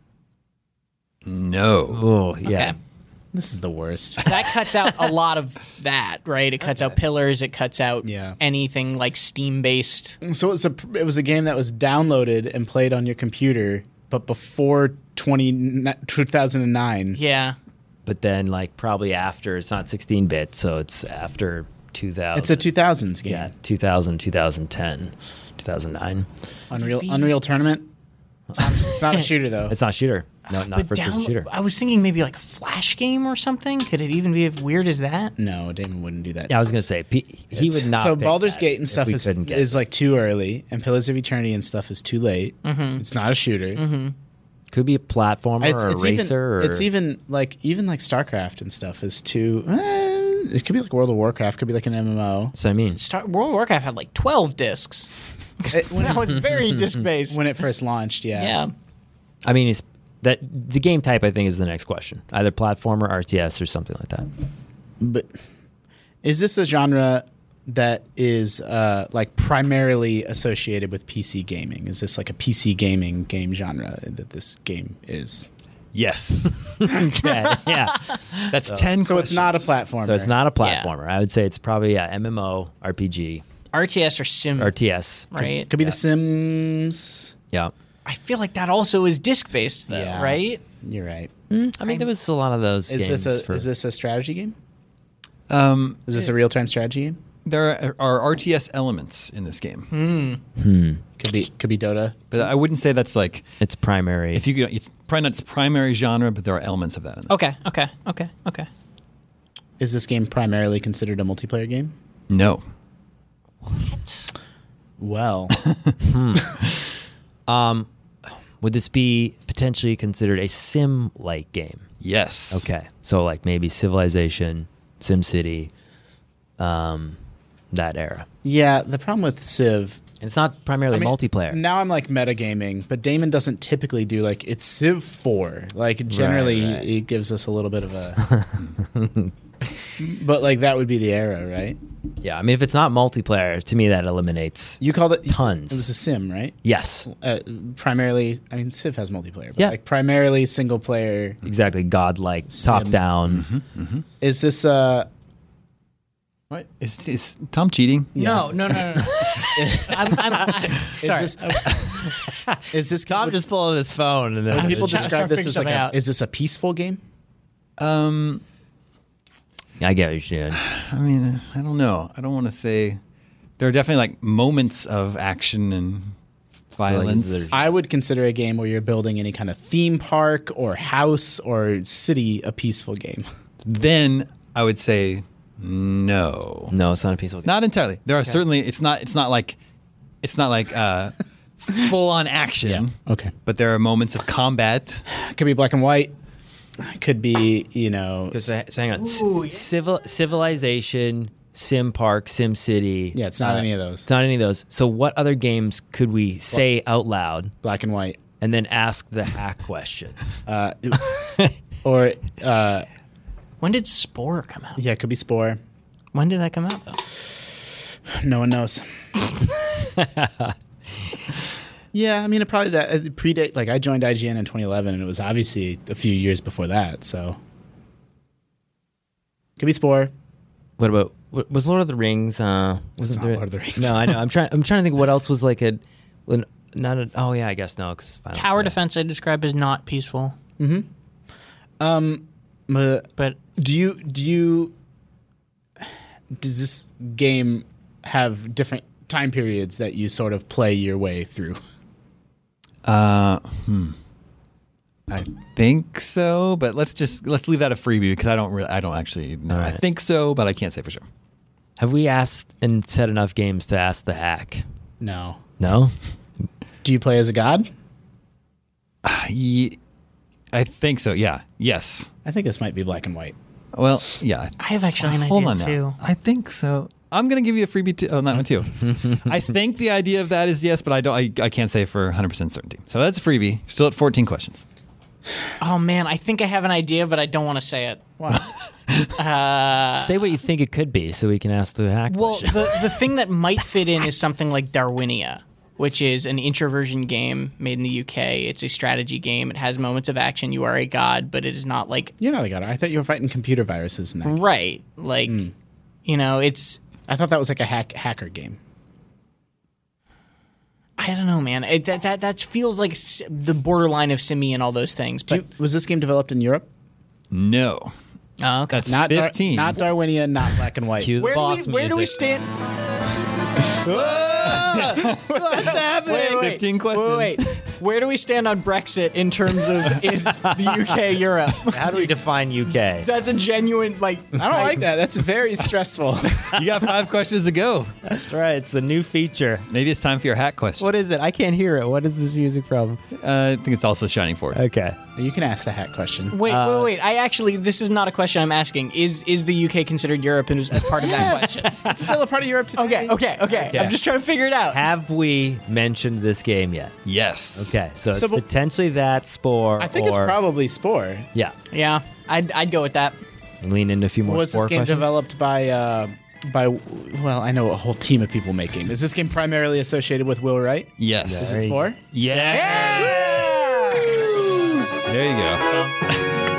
no. Oh yeah. Okay. This is the worst. That cuts out a lot of that, right? It cuts out pillars. It cuts out Yeah. anything like Steam based. So it's a it was a game that was downloaded and played on your computer, but before twenty, two thousand nine. Yeah. But then like probably after it's not sixteen bit, so it's after two thousand. It's a two thousands game. yeah, two thousand, two thousand ten, two thousand nine. Unreal Unreal Tournament. It's not a shooter though. It's not shooter. No, not But first person download- shooter. I was thinking maybe like a Flash game or something. Could it even be as weird as that? No, Damon wouldn't do that. Yeah, I was gonna say P- he would not. So pick Baldur's that Gate and if stuff we is, couldn't get is it. like too early, and Pillars of Eternity and stuff is too late. Mm-hmm. It's not a shooter. Mm-hmm. Could be a platformer It's, or a it's racer. even, or it's even like even like StarCraft and stuff is too. Eh, it could be like World of Warcraft. Could be like an M M O. So I mean, Star- World of Warcraft had like twelve discs. It- when, That was very disc based. when it first launched, yeah. Yeah. I mean, it's that the game type. I think is the next question. Either platformer, R T S, or something like that. But is this a genre that is uh, like primarily associated with P C gaming? Is this like a P C gaming game genre that this game is? Yes. yeah, yeah. That's ten So it's not a questions. platformer. So it's not a platformer. I would say it's probably yeah, M M O, R P G, R T S or Sim, R T S. right? Could be The Sims. Yeah. I feel like that also is disc based, though, Yeah. right? You're right. I mean, there was a lot of those Is games. this a for, is this a strategy game? Um, Is this a real time strategy game? there are, are R T S elements in this game, Could be could be Dota. but I wouldn't say that's like it's primary. if you could, it's probably not its primary genre, but there are elements of that in it. Okay, okay, okay, okay. Is this game primarily considered a multiplayer game? No. Well, Would this be potentially considered a sim-like game? Yes. Okay, so like maybe Civilization, SimCity, um, that era. yeah. The problem with Civ. And it's not primarily I mean, multiplayer. Now I'm like metagaming, but Damon doesn't typically do like it's Civ four. Like generally, right. it gives us a little bit of a. But like that would be the era, right? Yeah, I mean, if it's not multiplayer, to me that eliminates. You called it Tons. It was a sim, right? Yes, Uh, primarily, I mean, Civ has multiplayer, but Yeah. like primarily single player. exactly. Godlike, top down. Is this uh? What? Is, is Tom cheating? No, no, no, no. no. I'm, I'm, I'm sorry. Is this, is this Tom would, just pulled out his phone and then would people trying to describe this figure as like something a, out. is this a peaceful game? Um, I get what you're doing. I mean, I don't know. I don't want to say. There are definitely like moments of action and violence. there's- I would consider a game where you're building any kind of theme park or house or city a peaceful game. Then I would say no. No, it's not a peaceful game. Not entirely. There are certainly. It's not. It's not like. It's not like uh, full on action. Okay. But there are moments of combat. Could be black and white. Could be, you know. Because uh, so hang on, C- Civil Civilization, Sim Park, Sim City. Yeah, it's not any of those. It's not any of those. So what other games could we say out loud Black and white. and then ask the hack question? Uh, or, uh, When did Spore come out? yeah, it could be Spore. When did that come out, though? No one knows. Yeah, I mean, it probably that uh, predate. Like, I joined I G N in twenty eleven, and it was obviously a few years before that. So, could be Spore. What about what, was Lord of the Rings? Uh, wasn't not there? Lord of the Rings. No, I know. I'm trying. I'm trying to think what else was like a, when- not a. Oh yeah, I guess no. Cause it's Tower yeah. defense I describe as not peaceful, Um, but do you do you does this game have different time periods that you sort of play your way through? Uh, hmm. I think so, but let's just let's leave that a freebie because I don't really. I don't actually know. I right. think so, but I can't say for sure. Have we asked and said enough games to ask the hack? No. No. Do you play as a god? Ye- I think so. Yeah. Yes. I think this might be black and white. Well, yeah. I have actually an Hold idea on now. too. I think so. I'm gonna give you a freebie too, on that one too. I think the idea of that is yes, but I don't. I, I can't say for one hundred percent certainty. So that's a freebie. Still at fourteen questions. Oh man, I think I have an idea, but I don't want to say it. Say what you think it could be, so we can ask the hack Well, question. the the thing that might fit in is something like Darwinia, which is an introversion game made in the U K. It's a strategy game. It has moments of action. You are a god, but it is not like You're not a god. I thought you were fighting computer viruses in that. right. Like, you know, it's I thought that was like a hack hacker game. I don't know, man. It, that that that feels like s- the borderline of Simi and all those things. Do But you- was this game developed in Europe? No. oh, okay. That's Not Dar- fifteen. not Darwinia, not black and white. Cue the where do boss we where do we music. stand? What's happening? Wait, wait, fifteen questions. Wait, wait. Where do we stand on Brexit in terms of is the U K Europe? How do we define U K? That's a genuine like. I don't like that. That's very stressful. You got five questions to go. That's right. It's a new feature. Maybe it's time for your hat question. What is it? I can't hear it. What is this music from? Uh, I think it's also Shining Force. Okay. You can ask the hat question. Wait, Uh, wait, wait. I actually, this is not a question I'm asking. Is is the U K considered Europe and is as part of that question? It's still a part of Europe today. Okay, okay, okay. Okay. I'm just trying to figure it out. Have we mentioned this game yet? Yes. Okay, so, So, it's but- potentially that Spore. I think or, it's probably Spore. Yeah. Yeah, I'd, I'd go with that. Lean into a few more Was Spore this game questions. developed by, uh, by, well, I know a whole team of people making. Is this game primarily associated with Will Wright? Yes. Is it Spore? Yeah. There you go.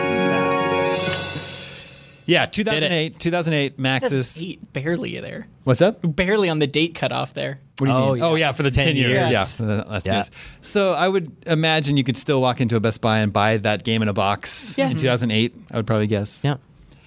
Yeah, two thousand eight. two thousand eight. Maxis. Eight, barely there. What's up? Barely on the date cutoff there. What do you Oh, mean? yeah. Oh, yeah, for the ten, ten years. years. Yeah, for the last Yeah. years. So I would imagine you could still walk into a Best Buy and buy that game in a box Yeah. in two thousand eight, I would probably guess. Yeah.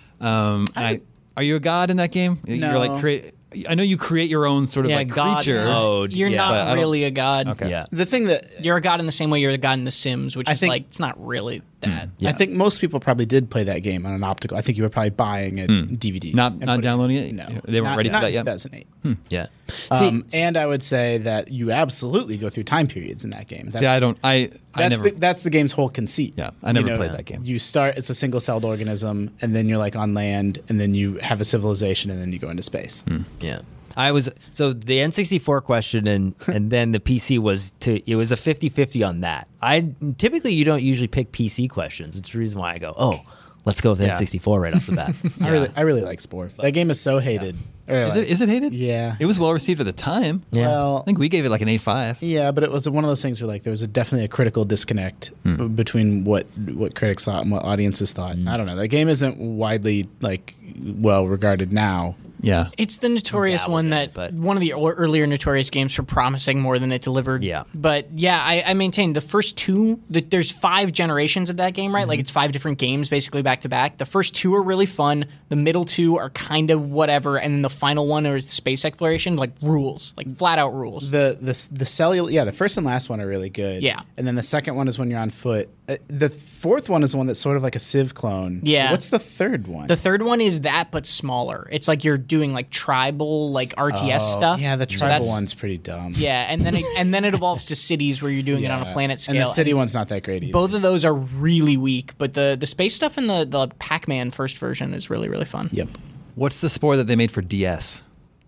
Um, and I, are you a god in that game? You're No. like create. I know you create your own sort of Yeah, like god creature. mode. You're Yeah, but I not don't- really a god. Okay. Yeah. The thing that You're a god in the same way you're a god in The Sims, which I is think- like, it's not really that. Yeah. I think most people probably did play that game on an optical. I think you were probably buying a D V D. Not- and not putting- downloading it? No. They weren't Not- ready for not that in yet? two thousand eight. Yeah. Um, See, and I would say that you absolutely go through time periods in that game. That's, See, I don't. I. I that's never. the that's the game's whole conceit. Yeah, I never You know, played that game. You start it's a single celled organism, and then you're like on land, and then you have a civilization, and then you go into space. yeah. I was so the N sixty-four question and and then the P C was to it was a fifty-fifty on that. I typically you don't usually pick P C questions. It's the reason why I go, "Oh, let's go with Yeah. N sixty-four right off the bat." I really I really like Spore. That game is so hated. Or Is like- it? Is it hated? Yeah. It was well received at the time. Yeah. Well, I think we gave it like an eight five. yeah, but it was one of those things where like there was a, definitely a critical disconnect Hmm. b- between what what critics thought and what audiences thought. Hmm. I don't know. That game isn't widely like well regarded now. Yeah. It's the notorious Dabbled one in that it, but- one of the ear- earlier notorious games for promising more than it delivered. Yeah. But yeah, I, I maintain the first two. The, there's five generations of that game, right? Like it's five different games basically back to back. The first two are really fun. The middle two are kind of whatever, and then the final one is space exploration, like rules, like flat out rules. The the the cellular yeah, the first and last one are really good. Yeah. And then the second one is when you're on foot. Uh, the fourth one is the one that's sort of like a Civ clone. Yeah. What's the third one? The third one is that, but smaller. It's like you're doing like tribal, like R T S stuff. Oh, yeah, the So tribal that's- one's pretty dumb. Yeah, and then it, and then it evolves to cities where you're doing it on a Yeah. planet scale. And the city one's not that great either. Both of those are really weak, but the the space stuff in the the Pac-Man first version is really really fun. Yep. What's the Spore that they made for D S?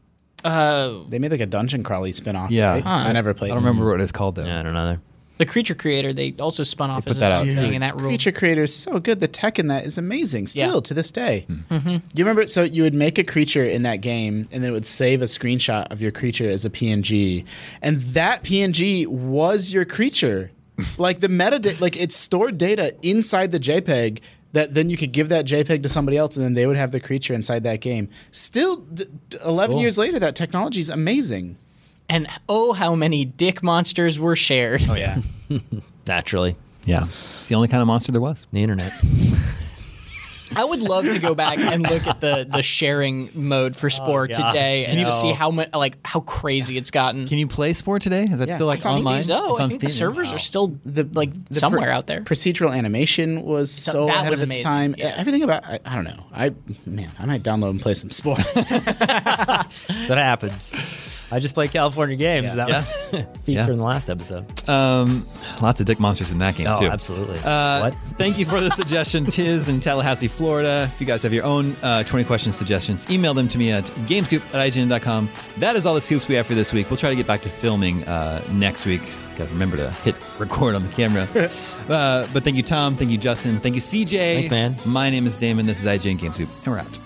Uh, They made like a dungeon crawly spin-off. Yeah. right? Huh. I never played I don't it. remember what it's called though. Yeah, I don't know. There. the Creature Creator, they also spun off put as that its out. own thing, and that rule. Creature Creator is so good. The tech in that is amazing still Yeah. to this day. Mm-hmm. You remember? So you would make a creature in that game, and then it would save a screenshot of your creature as a P N G, and that P N G was your creature. Like the metadata, like it stored data inside the JPEG that then you could give that JPEG to somebody else, and then they would have the creature inside that game. Still, d- d- eleven cool. years later, that technology is amazing. And oh, how many dick monsters were shared. Oh yeah. Naturally, Yeah. It's the only kind of monster there was. the internet. I would love to go back and look at the the sharing mode for Spore gosh, today and no. just see how much like how crazy it's gotten. Can you play Spore today? Is that Yeah, still like it's on online? Steam. so It's I on think the Steam, yeah. servers are still The like the somewhere pro- out there. Procedural animation was so that ahead was of its amazing, time. yeah. Everything about I, I don't know. I man, I might download and play some Spore. That happens. I just played California games. That was feature Yeah. in the last episode. Um, lots of dick monsters in that game Oh, too. absolutely. Uh, What? Thank you for the suggestion, Tiz in Tallahassee, Florida. If you guys have your own uh, twenty question suggestions, email them to me at gamescoop at I G N dot com. That is all the scoops we have for this week. We'll try to get back to filming uh, next week. Got to remember to hit record on the camera. uh, but thank you, Tom. Thank you, Justin. Thank you, C J. Thanks, man. My name is Damon. This is I G N Game Scoop, and we're out.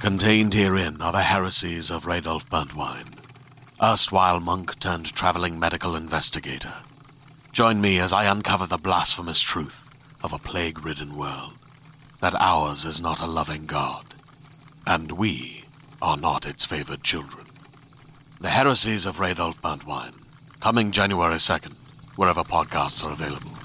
Contained herein are the heresies of Radolf Burntwine, erstwhile monk turned traveling medical investigator. Join me as I uncover the blasphemous truth of a plague-ridden world, that ours is not a loving God, and we are not its favored children. The Heresies of Radolf Burntwine, coming January second, wherever podcasts are available.